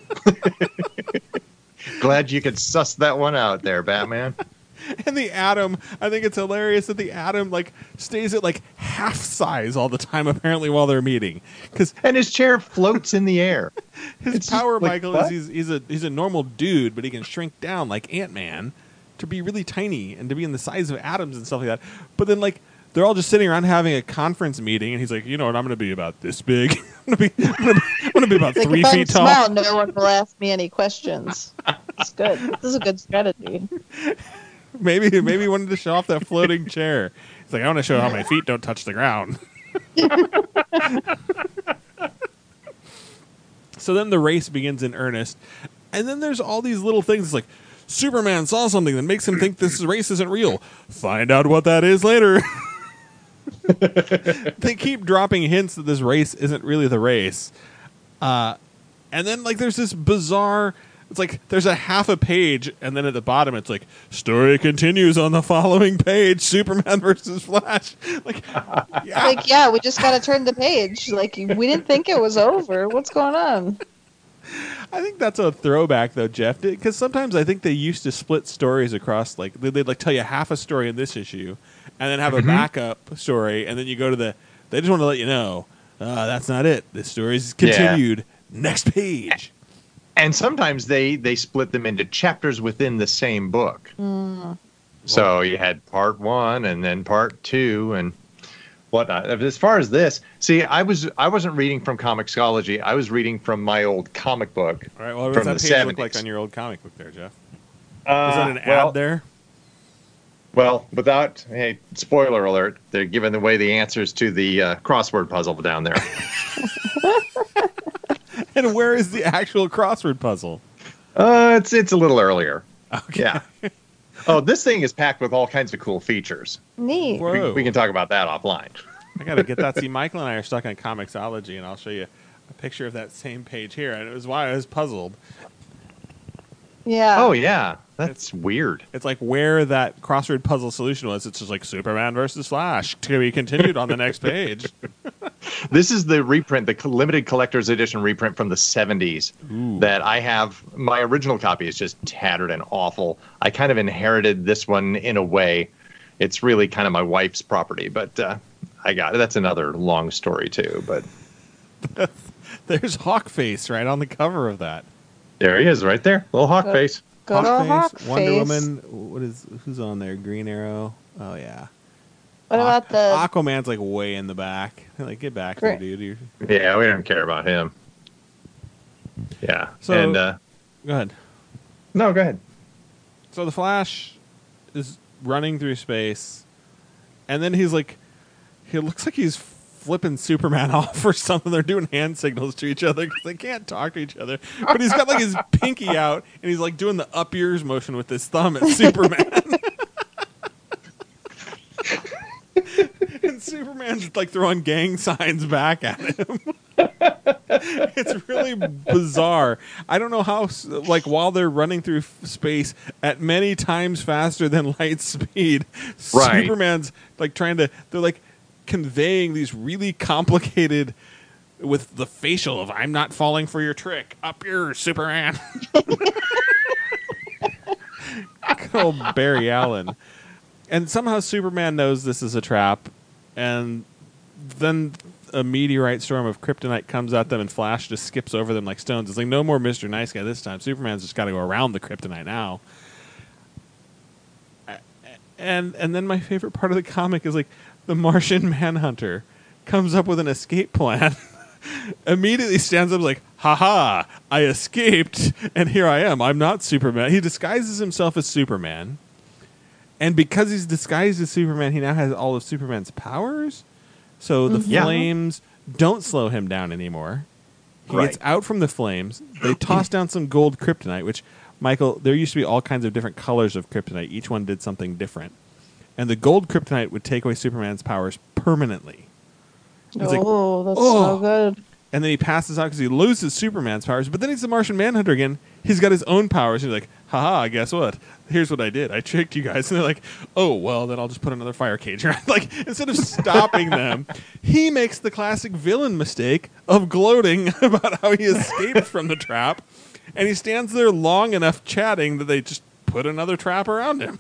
Glad you could suss that one out there, Batman. And the Atom, I think it's hilarious that the Atom like stays at like half size all the time apparently while they're meeting. Because And his chair floats in the air. his It's power, like, Michael, what? is he's, he's a he's a normal dude, but he can shrink down like Ant-Man to be really tiny and to be in the size of atoms and stuff like that. But then like they're all just sitting around having a conference meeting, and he's like, you know what, I'm going to be about this big. I'm going to be, I'm gonna be, I'm gonna be about Like, three if I'm feet tall. small, no one will ask me any questions. It's good. This is a good strategy. Maybe maybe he wanted to show off that floating chair. He's like, I want to show how my feet don't touch the ground. So then the race begins in earnest, and then there's all these little things. It's like Superman saw something that makes him think this race isn't real. Find out what that is later. They keep dropping hints that this race isn't really the race, uh, and then like there's this bizarre. It's like there's a half a page, and then at the bottom it's like story continues on the following page. Superman versus Flash. Like, yeah. Like, yeah, we just got to turn the page. Like, we didn't think it was over. What's going on? I think that's a throwback though, Jeff, because sometimes I think they used to split stories across. Like they'd, they'd like tell you half a story in this issue, and then have a Mhm. backup story, and then you go to the. They just want to let you know uh, that's not it. This story's Yeah. continued. Next page. And sometimes they, they split them into chapters within the same book. Mm. So you had part one and then part two and whatnot. As far as this, see, I was I wasn't reading from Comixology. I was reading from my old comic book. All right. Well, what does from that the page look seventies. like on your old comic book there, Jeff? Uh, Is that an well, ad there? Well, without, hey, spoiler alert, they're giving away the answers to the uh, crossword puzzle down there. And where is the actual crossword puzzle? Uh, it's it's a little earlier. Okay. Yeah. Oh, this thing is packed with all kinds of cool features. Neat. We, Whoa. we can talk about that offline. I gotta get that. See, Michael and I are stuck on Comixology, and I'll show you a picture of that same page here. And it was why I was puzzled. Yeah. Oh yeah, that's weird. It's like where that crossword puzzle solution was. It's just like Superman versus Flash to be continued on the next page. This is the reprint, the limited collector's edition reprint from the seventies that I have. My original copy is just tattered and awful. I kind of inherited this one in a way. It's really kind of my wife's property, but uh, I got it. That's another long story too. But there's Hawkface right on the cover of that. There he is, right there, little hawk Good. face. Good old Hawk Wonder face. Woman. What is who's on there? Green Arrow. Oh yeah. What about the Aquaman's like way in the back. Like get back Great. here, dude. Yeah, we don't care about him. Yeah. So and uh, go ahead. no, go ahead. So the Flash is running through space, and then he's like, he looks like he's flipping Superman off or something. They're doing hand signals to each other because they can't talk to each other. But he's got like his pinky out, and he's like doing the up ears motion with his thumb at Superman. And Superman's like throwing gang signs back at him. It's really bizarre. I don't know how, like, while they're running through f- space at many times faster than light speed, Right. Superman's like trying to, they're like conveying these really complicated, with the facial of, I'm not falling for your trick. Up yours, Superman. Good old Barry Allen. And somehow Superman knows this is a trap, and then a meteorite storm of kryptonite comes at them, and Flash just skips over them like stones. It's like, no more Mister Nice Guy this time. Superman's just got to go around the kryptonite now. And and then my favorite part of the comic is like the Martian Manhunter comes up with an escape plan. Immediately stands up like, haha, I escaped, and here I am. I'm not Superman. He disguises himself as Superman. And because he's disguised as Superman, he now has all of Superman's powers. So the Yeah. flames don't slow him down anymore. He Right. gets out from the flames. They toss down some gold kryptonite, which, Michael, there used to be all kinds of different colors of kryptonite. Each one did something different. And the gold kryptonite would take away Superman's powers permanently. It's like, oh, that's oh. so good. And then he passes out because he loses Superman's powers. But then he's the Martian Manhunter again. He's got his own powers. He's like, haha, guess what? Here's what I did. I tricked you guys. And they're like, oh, well, then I'll just put another fire cage around. Like, instead of stopping them, he makes the classic villain mistake of gloating about how he escaped from the trap. And he stands there long enough chatting that they just put another trap around him.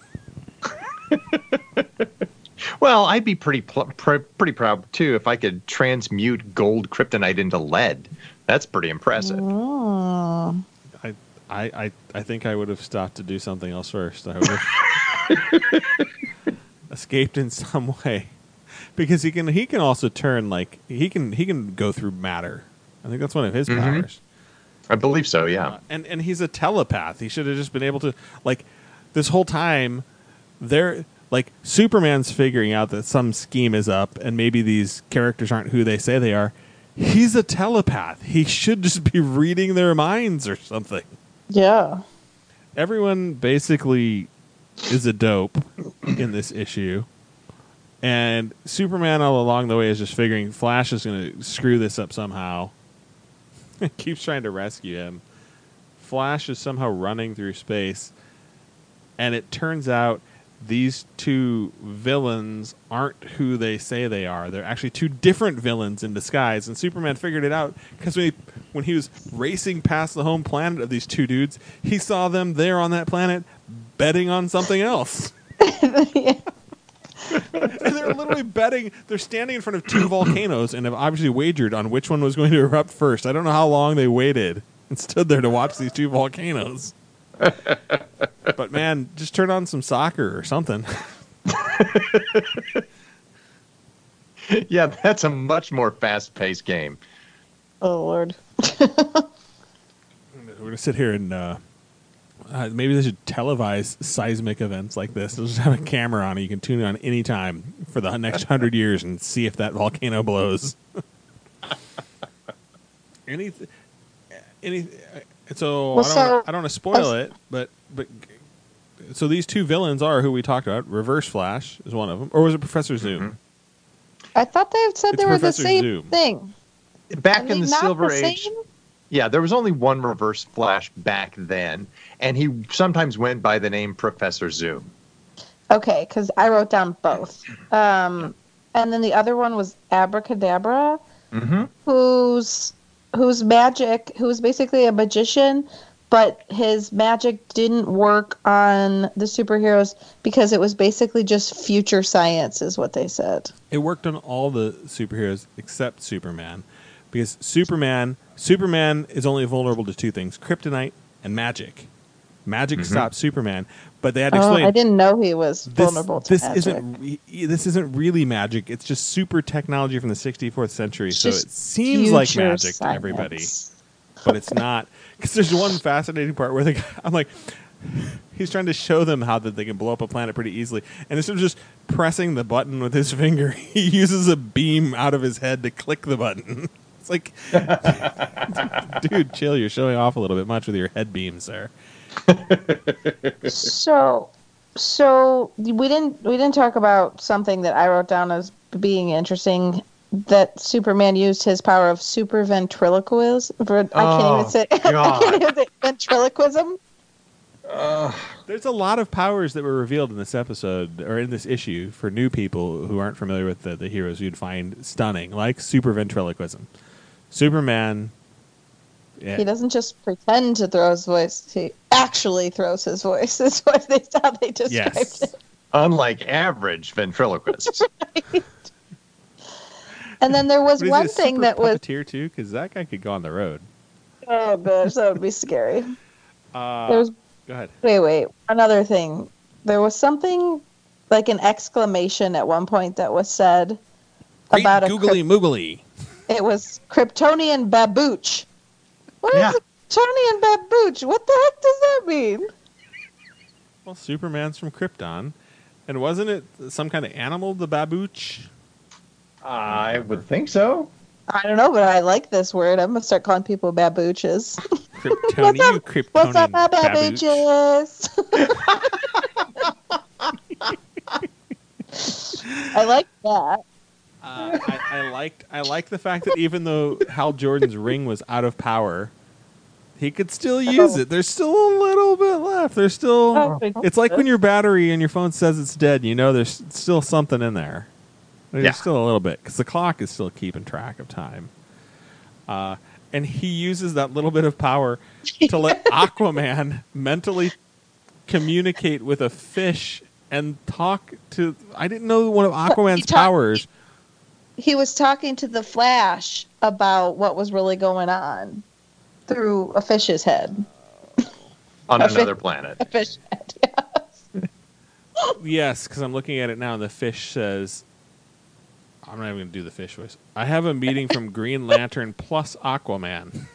Well, I'd be pretty pl- pr- pretty proud too if I could transmute gold kryptonite into lead. That's pretty impressive. Oh. I, I, I, I think I would have stopped to do something else first. I would have escaped in some way, because he can he can also turn, like, he can he can go through matter. I think that's one of his Mhm. powers. I believe so. Yeah. Uh, and and he's a telepath. He should have just been able to, like, this whole time, they're like, Superman's figuring out that some scheme is up, and maybe these characters aren't who they say they are. He's a telepath. He should just be reading their minds or something. Yeah. Everyone basically is a dope in this issue. And Superman all along the way is just figuring Flash is going to screw this up somehow. Keeps trying to rescue him. Flash is somehow running through space. And it turns out these two villains aren't who they say they are. They're actually two different villains in disguise. And Superman figured it out because when he, when he was racing past the home planet of these two dudes, he saw them there on that planet betting on something else. Yeah. And they're literally betting. They're standing in front of two volcanoes and have obviously wagered on which one was going to erupt first. I don't know how long they waited and stood there to watch these two volcanoes. But man, just turn on some soccer or something. Yeah, that's a much more fast-paced game. Oh, Lord. We're gonna sit here and uh, uh, maybe they should televise seismic events like this. They'll just have a camera on it. You can tune it on any time for the next hundred years and see if that volcano blows. any, any. So Well, I don't. so- wanna, I don't want to spoil it, but but. So these two villains are who we talked about. Reverse Flash is one of them, or was it Professor Zoom? I thought they had said It's they were Professor the same Zoom. thing. Back Are in they the not Silver the Age, same? Yeah, there was only one Reverse Flash back then, and he sometimes went by the name Professor Zoom. Okay, because I wrote down both. Um, and then the other one was Abracadabra, Mm-hmm. whose whose magic, who was basically a magician, but his magic didn't work on the superheroes because it was basically just future science, is what they said. It worked on all the superheroes except Superman, because Superman Superman is only vulnerable to two things: kryptonite and magic. Magic Mm-hmm. stops Superman, but they had to Oh, explain. I didn't know he was this, vulnerable to this magic. isn't re- this isn't really magic. It's just super technology from the sixty-fourth century. It's So just it seems like future magic to everybody, science. but it's not. Because there's one fascinating part where the guy, I'm like, he's trying to show them how that they can blow up a planet pretty easily, and instead of just pressing the button with his finger, he uses a beam out of his head to click the button. It's like, dude, chill. You're showing off a little bit much with your head beam, sir. So, so we didn't we didn't talk about something that I wrote down as being interesting. That Superman used his power of super ventriloquism. I can't Oh, even say. I God. can't even say ventriloquism. There's a lot of powers that were revealed in this episode or in this issue for new people who aren't familiar with the, the heroes you'd find stunning, like super ventriloquism. Superman. Yeah, He doesn't just pretend to throw his voice; he actually throws his voice. That's what they how they described yes. it. Unlike average ventriloquists. And then there was But is he one a thing super that was puppeteer too, because that guy could go on the road. oh gosh, that would be scary. Uh, There was go ahead. wait, wait, another thing. There was something like an exclamation at one point that was said Great about a googly moogly. It was Kryptonian babooch. What is Yeah. a Kryptonian babooch? What the heck does that mean? Well, Superman's from Krypton, and wasn't it some kind of animal, the babooch? I would think so. I don't know, but I like this word. I'm gonna start calling people babooches. Kryptonian, What's you up? Kryptonian What's up, my babooch. babooches? I like that. Uh, I, I liked I liked the fact that even though Hal Jordan's ring was out of power, he could still use Oh. it. There's still a little bit left. There's still. Oh, It's like when your battery in your phone says it's dead. You know, there's still something in there. There's Yeah. still a little bit because the clock is still keeping track of time. Uh, and he uses that little bit of power to let Aquaman mentally communicate with a fish and talk to. I didn't know one of Aquaman's talk- powers. He was talking to the Flash about what was really going on through a fish's head. On A fi- another planet. A fish head, yes. Yes, because I'm looking at it now, and the fish says, I'm not even going to do the fish voice. I have a meeting from Green Lantern plus Aquaman.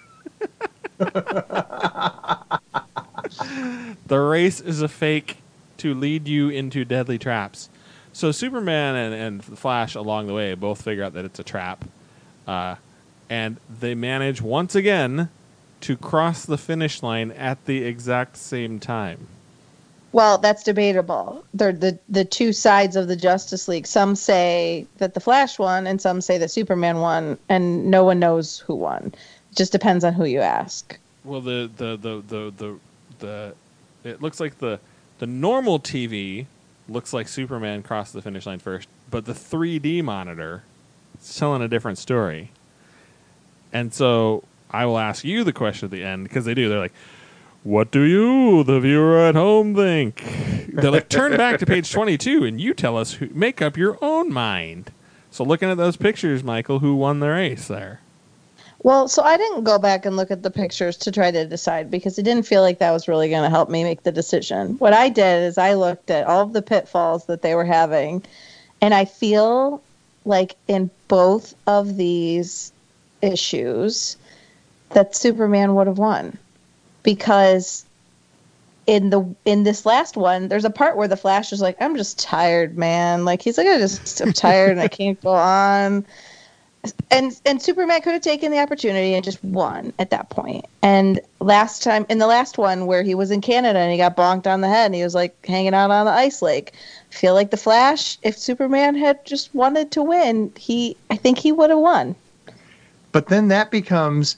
The race is a fake to lead you into deadly traps. So Superman and, and Flash along the way both figure out that it's a trap. Uh, and they manage once again to cross the finish line at the exact same time. Well, that's debatable. They're the the two sides of the Justice League. Some say that the Flash won, and some say that Superman won, and no one knows who won. It just depends on who you ask. Well, the the the the the, the it looks like the the normal T V looks like Superman crossed the finish line first, but the three D monitor is telling a different story. And so I will ask you the question at the end because they do. They're like, "What do you, the viewer at home, think?" They're like, "Turn back to page twenty-two and you tell us. Who, make up your own mind." So looking at those pictures, Michael, who won the race there? Well, so I didn't go back and look at the pictures to try to decide because it didn't feel like that was really going to help me make the decision. What I did is I looked at all of the pitfalls that they were having, and I feel like in both of these issues that Superman would have won, because in the in this last one, there's a part where the Flash is like, "I'm just tired, man." Like he's like, "I just I'm tired and I can't go on." And and Superman could have taken the opportunity and just won at that point. And last time, in the last one where he was in Canada and he got bonked on the head and he was like hanging out on the ice lake, I feel like the Flash, if Superman had just wanted to win, he I think he would have won. But then that becomes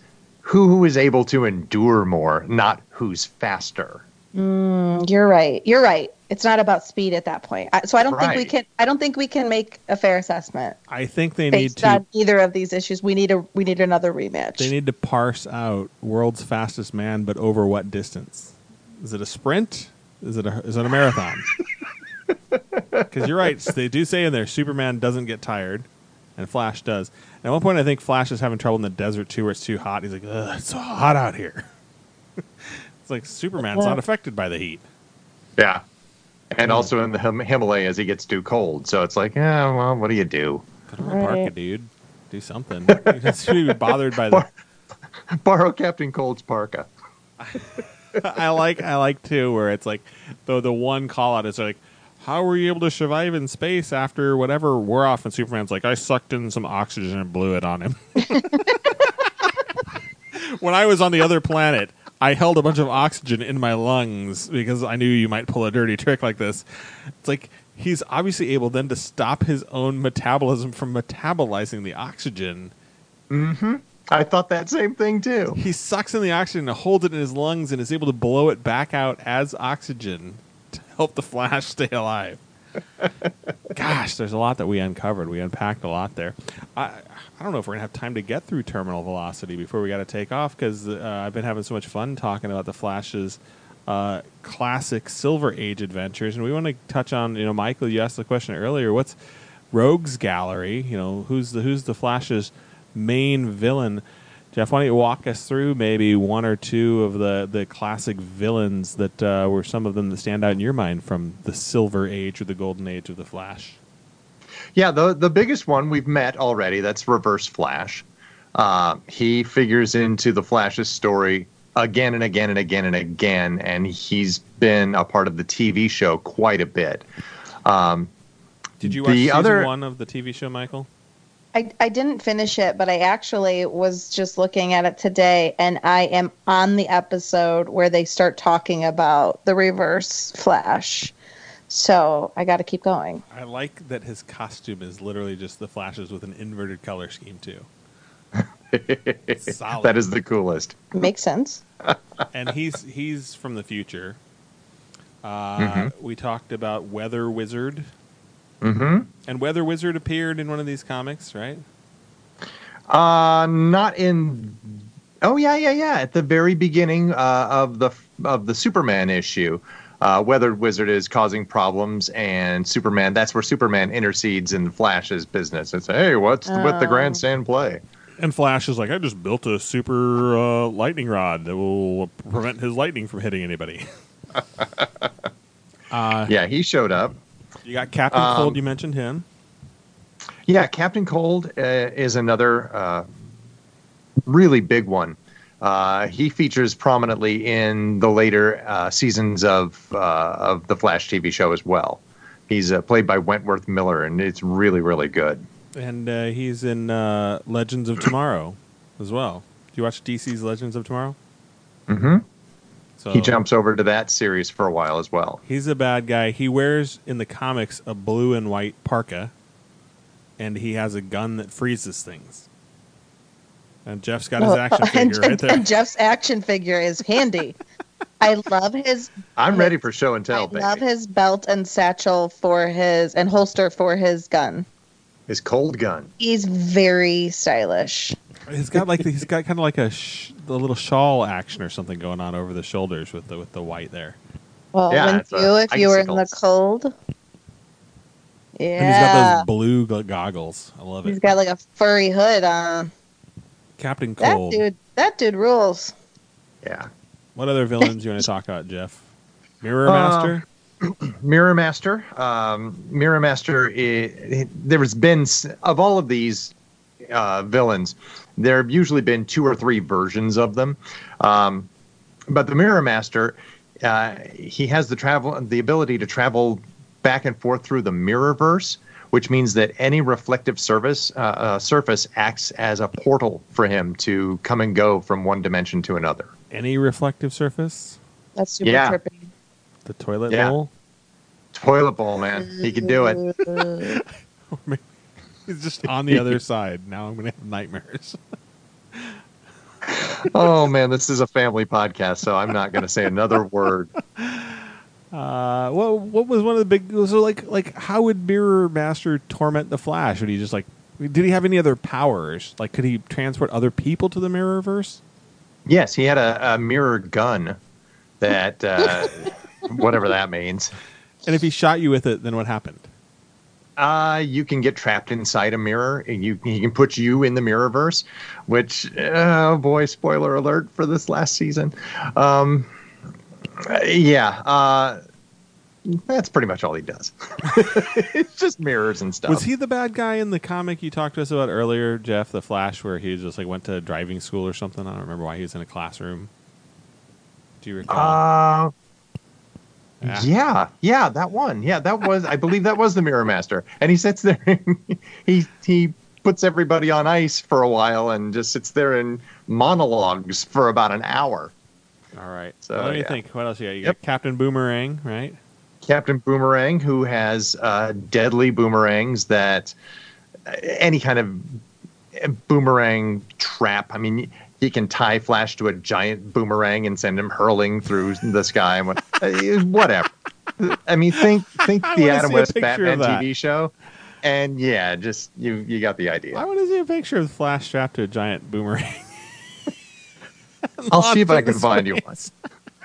who is able to endure more, not who's faster. Mm, you're right. You're right. It's not about speed at that point. I, so I don't think we Right. can. I don't think we can make a fair assessment I think they need based to. on either of these issues. We need a. We need another rematch. They need to parse out world's fastest man, but over what distance? Is it a sprint? Is it a is it a marathon? Because you're right. They do say in there, Superman doesn't get tired, and Flash does. And at one point, I think Flash is having trouble in the desert too, where it's too hot. He's like, "Ugh, it's so hot out here." It's like Superman's not affected by the heat. Yeah. And also in the Him- Himalayas, he gets too cold. So it's like, yeah, well, what do you do? Put on a parka, dude. Do something. You just shouldn't be bothered by the. Borrow Captain Cold's parka. I like I like too where it's like the the one call out is like, how were you able to survive in space after whatever wore off? And Superman's like, I sucked in some oxygen and blew it on him. When I was on the other planet, I held a bunch of oxygen in my lungs because I knew you might pull a dirty trick like this. It's like he's obviously able then to stop his own metabolism from metabolizing the oxygen. Mm-hmm. I thought that same thing too. He sucks in the oxygen and holds it in his lungs and is able to blow it back out as oxygen to help the Flash stay alive. Gosh, there's a lot that we uncovered. We unpacked a lot there. I I don't know if we're going to have time to get through Terminal Velocity before we got to take off because uh, I've been having so much fun talking about the Flash's uh, classic Silver Age adventures. And we want to touch on, you know, Michael, you asked the question earlier, what's Rogues Gallery? You know, who's the who's the Flash's main villain? Jeff, why don't you walk us through maybe one or two of the, the classic villains that uh, were some of them that stand out in your mind from the Silver Age or the Golden Age of the Flash? Yeah, the the biggest one we've met already, that's Reverse Flash. Uh, he figures into the Flash's story again and again and again and again, and he's been a part of the T V show quite a bit. Um, Did you watch the season other, one of the T V show, Michael? I, I didn't finish it, but I actually was just looking at it today, and I am on the episode where they start talking about the Reverse Flash. So I got to keep going. I like that his costume is literally just the Flashes with an inverted color scheme, too. Solid. That is the coolest. Makes sense. And he's he's from the future. Uh, Mm-hmm. We talked about Weather Wizard. Mm-hmm. And Weather Wizard appeared in one of these comics, right? Uh, not in. Oh yeah, yeah, yeah. At the very beginning uh, of the of the Superman issue, uh, Weather Wizard is causing problems, and Superman. That's where Superman intercedes in Flash's business and say, "Hey, what's Oh. with the grandstand play?" And Flash is like, I just built a super uh, lightning rod that will prevent his lightning from hitting anybody. uh, Yeah, he showed up. You got Captain Um, Cold, you mentioned him. Yeah, Captain Cold uh, is another uh, really big one. Uh, he features prominently in the later uh, seasons of uh, of the Flash T V show as well. He's uh, played by Wentworth Miller, and it's really, really good. And uh, he's in uh, Legends of Tomorrow as well. Do you watch D C's Legends of Tomorrow? Mm-hmm. So He jumps over to that series for a while as well. He's a bad guy. He wears, in the comics, a blue and white parka, and he has a gun that freezes things. And Jeff's got his action and, figure right there. and Jeff's action figure is handy. I love his. I'm ready for show and tell, I baby. love his belt and satchel for his and holster for his gun. His cold gun. He's very stylish. He's got like he's got kind of like a, sh- a little shawl action or something going on over the shoulders with the with the white there. Well, Yeah, wouldn't it's, uh, you if you were in the icicles. cold? Yeah. And he's got those blue go- goggles. I love it. He's got like a furry hood on. Captain That Cold. dude, that dude rules. Yeah. What other villains you want to talk about, Jeff? Mirror Uh, Master. Mirror Master. Um, Mirror Master, i there's been, s- of all of these uh, villains, there have usually been two or three versions of them. Um, but the Mirror Master, uh, he has the travel, the ability to travel back and forth through the Mirrorverse, which means that any reflective surface, uh, uh, surface acts as a portal for him to come and go from one dimension to another. Any reflective surface? That's super Yeah. trippy. The toilet Yeah. bowl? Toilet bowl, man. He can do it. He's just on the other side. Now I'm going to have nightmares. Oh man, this is a family podcast, so I'm not going to say another word. Uh, what what was one of the big? So like like how would Mirror Master torment the Flash? Would he just like? Did he have any other powers? Like, could he transport other people to the Mirrorverse? Yes, he had a, a mirror gun that uh, whatever that means. And if he shot you with it, then what happened? Uh, you can get trapped inside a mirror. And you he can put you in the Mirrorverse, which oh boy, spoiler alert for this last season. Um, yeah, uh, that's pretty much all he does. It's just mirrors and stuff. Was he the bad guy in the comic you talked to us about earlier, Jeff, the Flash, where he just like went to driving school or something? I don't remember why he was in a classroom. Do you recall? Uh, Yeah. yeah, yeah, that one. Yeah, that was. I believe that was the Mirror Master, and he sits there. And he he puts everybody on ice for a while and just sits there and monologues for about an hour. All right. So, Let me yeah. think. What else you got? You Yep. got Captain Boomerang, right? Captain Boomerang, who has uh, deadly boomerangs that uh, any kind of boomerang trap. I mean, he can tie Flash to a giant boomerang and send him hurling through the sky. And what, uh, whatever. I mean, think think I the wanna Adam see a West picture of Batman that. T V show, and yeah, just you you got the idea. I want to see a picture of Flash strapped to a giant boomerang. I'll see if Lots I of can the find you one. space.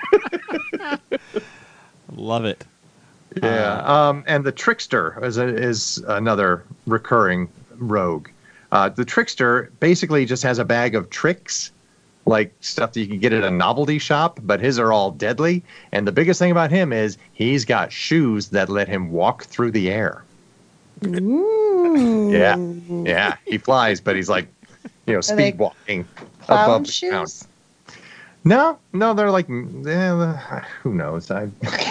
Love it. Yeah, um, and the Trickster is a, is another recurring rogue. Uh, the Trickster basically just has a bag of tricks, like stuff that you can get at a novelty shop, but his are all deadly. And the biggest thing about him is he's got shoes that let him walk through the air. Ooh. Yeah, yeah, he flies, but he's like, you know, Are they speed walking Clown above the ground. shoes? No, no, they're like, eh, who knows? I,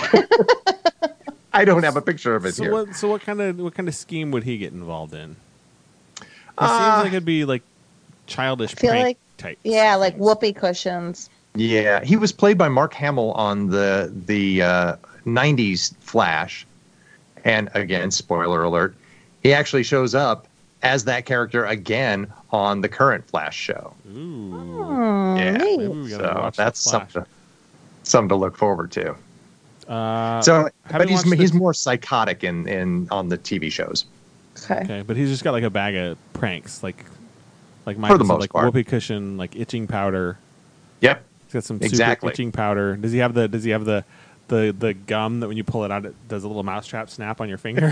I don't have a picture of it So here. what? So what kind of what kind of scheme would he get involved in? It Uh, seems like it'd be like childish I feel prank like- type. Yeah, like schemes. whoopee cushions. Yeah, he was played by Mark Hamill on the the uh, nineties Flash, and again, spoiler alert, he actually shows up as that character again on the current Flash show. Ooh. Hmm, Yeah. neat. Maybe we gotta So watch that's the Flash. something to, something to look forward to. Uh, So, having but he's watched he's the- more psychotic in, in on the T V shows. Okay. okay, but he's just got like a bag of pranks, like like Michael the said, most like part. whoopee cushion, like itching powder. Yep. He's got some Exactly. super itching powder. Does he have the? Does he have the? The, the gum that when you pull it out, it does a little mousetrap snap on your finger.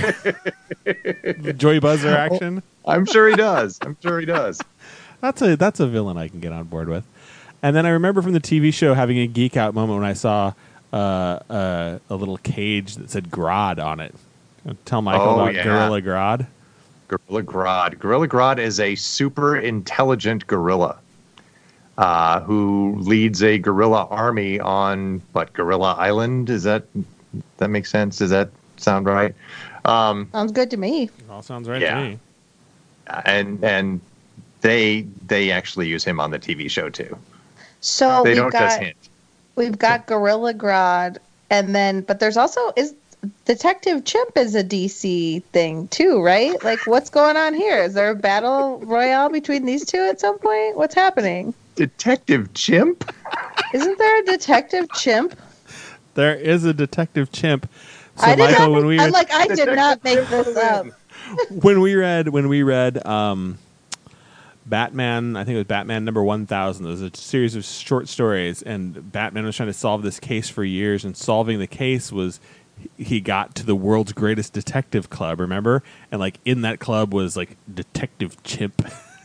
The Joy Buzzer action. I'm sure he does. I'm sure he does. That's a that's a villain I can get on board with. And then I remember from the T V show having a geek out moment when I saw uh, uh, a little cage that said Grodd on it. Tell Michael Oh, about yeah. Gorilla Grodd. Gorilla Grodd. Gorilla Grodd is a super intelligent gorilla uh, who leads a gorilla army on what Gorilla Island. Is that that makes sense? Does that sound right? Um, Sounds good to me. All sounds right Yeah. to me. and and they they actually use him on the T V show too. So they we've don't got just hint. we've got Gorilla Grodd, and then but there's also is Detective Chimp is a D C thing too, right? Like, what's going on here? Is there a battle royale between these two at some point? What's happening? Detective Chimp. Isn't there a Detective Chimp? There is a Detective Chimp. So I did Michael, not. when we I'm read, like, I did not make Detective this up. when we read when we read um, Batman, I think it was Batman number one thousand. There was a series of short stories, and Batman was trying to solve this case for years. And solving the case was he got to the world's greatest detective club. Remember, and like in that club was like Detective Chimp.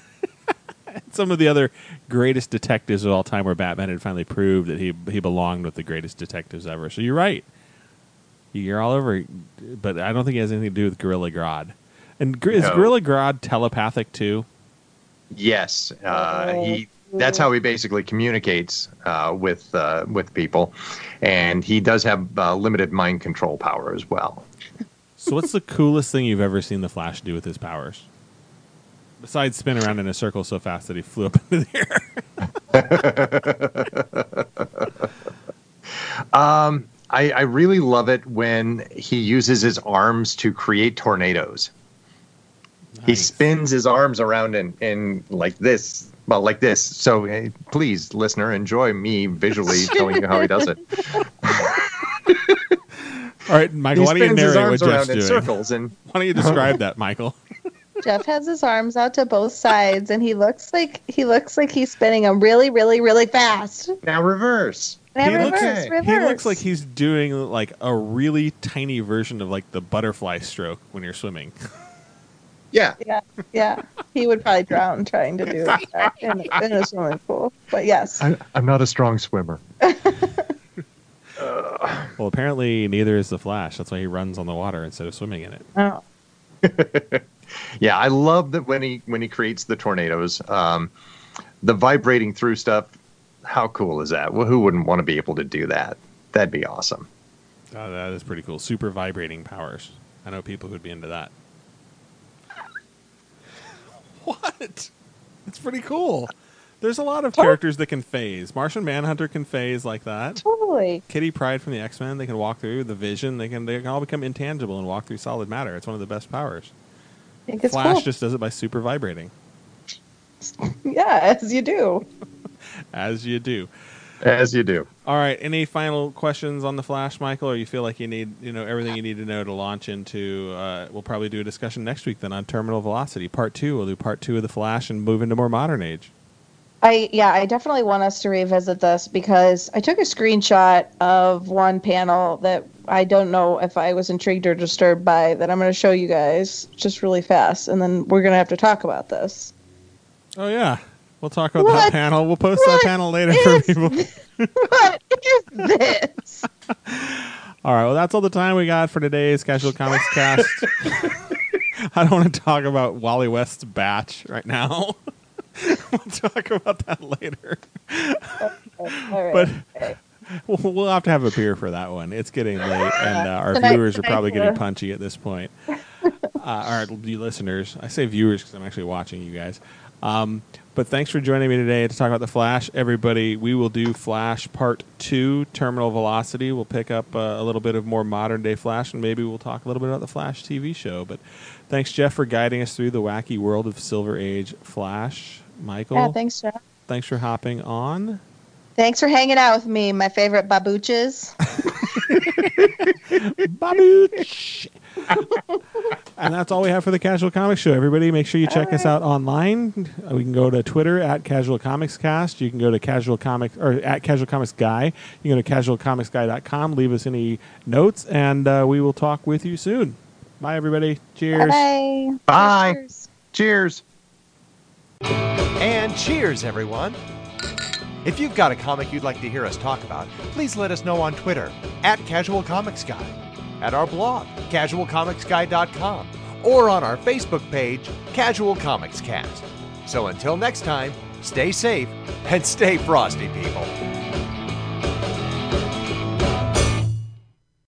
Some of the other greatest detectives of all time, where Batman had finally proved that he he belonged with the greatest detectives ever. So you're right. You're all over, but I don't think it has anything to do with Gorilla Grodd. And gr- is No. Gorilla Grodd telepathic too? Yes, uh, he. That's how he basically communicates uh, with uh, with people, and he does have uh, limited mind control power as well. So what's the coolest thing you've ever seen the Flash do with his powers? Besides spin around in a circle so fast that he flew up into the air. um, I, I really love it when he uses his arms to create tornadoes. He spins his arms around and in like this. Well, like this. So uh, please, listener, enjoy me visually telling you how he does it. All right, Michael, He why don't you spins his narrate arms what around Jeff's in doing? circles and Why don't you describe that, Michael? Jeff has his arms out to both sides, and he looks like he looks like he's spinning them really, really, really fast. now reverse. Now He looks- reverse, reverse. He looks like he's doing like a really tiny version of like the butterfly stroke when you're swimming. Yeah. Yeah, yeah. He would probably drown trying to do that in, in a swimming pool. But yes. I, I'm not a strong swimmer. Well, apparently neither is the Flash. That's why he runs on the water instead of swimming in it. Oh. Yeah, I love that when he when he creates the tornadoes, um, the vibrating through stuff. How cool is that? Well, who wouldn't want to be able to do that? That'd be awesome. Oh, that is pretty cool. Super vibrating powers. I know people who'd be into that. What? It's pretty cool. There's a lot of characters that can phase. Martian Manhunter can phase like that. Totally. Kitty Pryde from the X-Men, they can walk through the Vision. They can they can all become intangible and walk through solid matter. It's one of the best powers. I think it's Flash cool. just does it by super vibrating, Yeah, as you do. as you do. As you do. All right. Any final questions on the Flash, Michael, or you feel like you need you know everything you need to know to launch into? Uh, we'll probably do a discussion next week then on Terminal Velocity Part Two. We'll do Part Two of the Flash and move into more modern age. I yeah, I definitely want us to revisit this because I took a screenshot of one panel that I don't know if I was intrigued or disturbed by that I'm going to show you guys just really fast, and then we're going to have to talk about this. Oh yeah, we'll talk about What? that panel. We'll post What that panel later is for people. What is this? All right. Well, that's all the time we got for today's Casual Comics Cast. I don't want to talk about Wally West's Batch right now. We'll talk about that later. All right. But okay. we'll we'll have to have a beer for that one. It's getting late, and uh, our Tonight- viewers are probably tonight, getting uh, punchy at this point. Uh, all right, you listeners. I say viewers because I'm actually watching you guys. Um, but thanks for joining me today to talk about the Flash. Everybody, we will do Flash Part two, Terminal Velocity. We'll pick up uh, a little bit of more modern-day Flash, and maybe we'll talk a little bit about the Flash T V show. But thanks, Jeff, for guiding us through the wacky world of Silver Age Flash. Michael, Yeah, thanks, Jeff. thanks for hopping on. Thanks for hanging out with me, my favorite babooches. Babooch. And that's all we have for the Casual Comics Show. Everybody, make sure you check us out online. Uh, We can go to Twitter at Casual Comics Cast. You can go to Casual Comics or at Casual Comics Guy. You can go to casual comics guy dot com. Leave us any notes, and uh, we will talk with you soon. Bye, everybody. Cheers. Bye. Bye. Cheers. Cheers. And cheers, everyone. If you've got a comic you'd like to hear us talk about, please let us know on Twitter at Casual Comics Guy, at our blog, casual comics guy dot com, or on our Facebook page, Casual Comics Cast. So until next time, stay safe and stay frosty, people.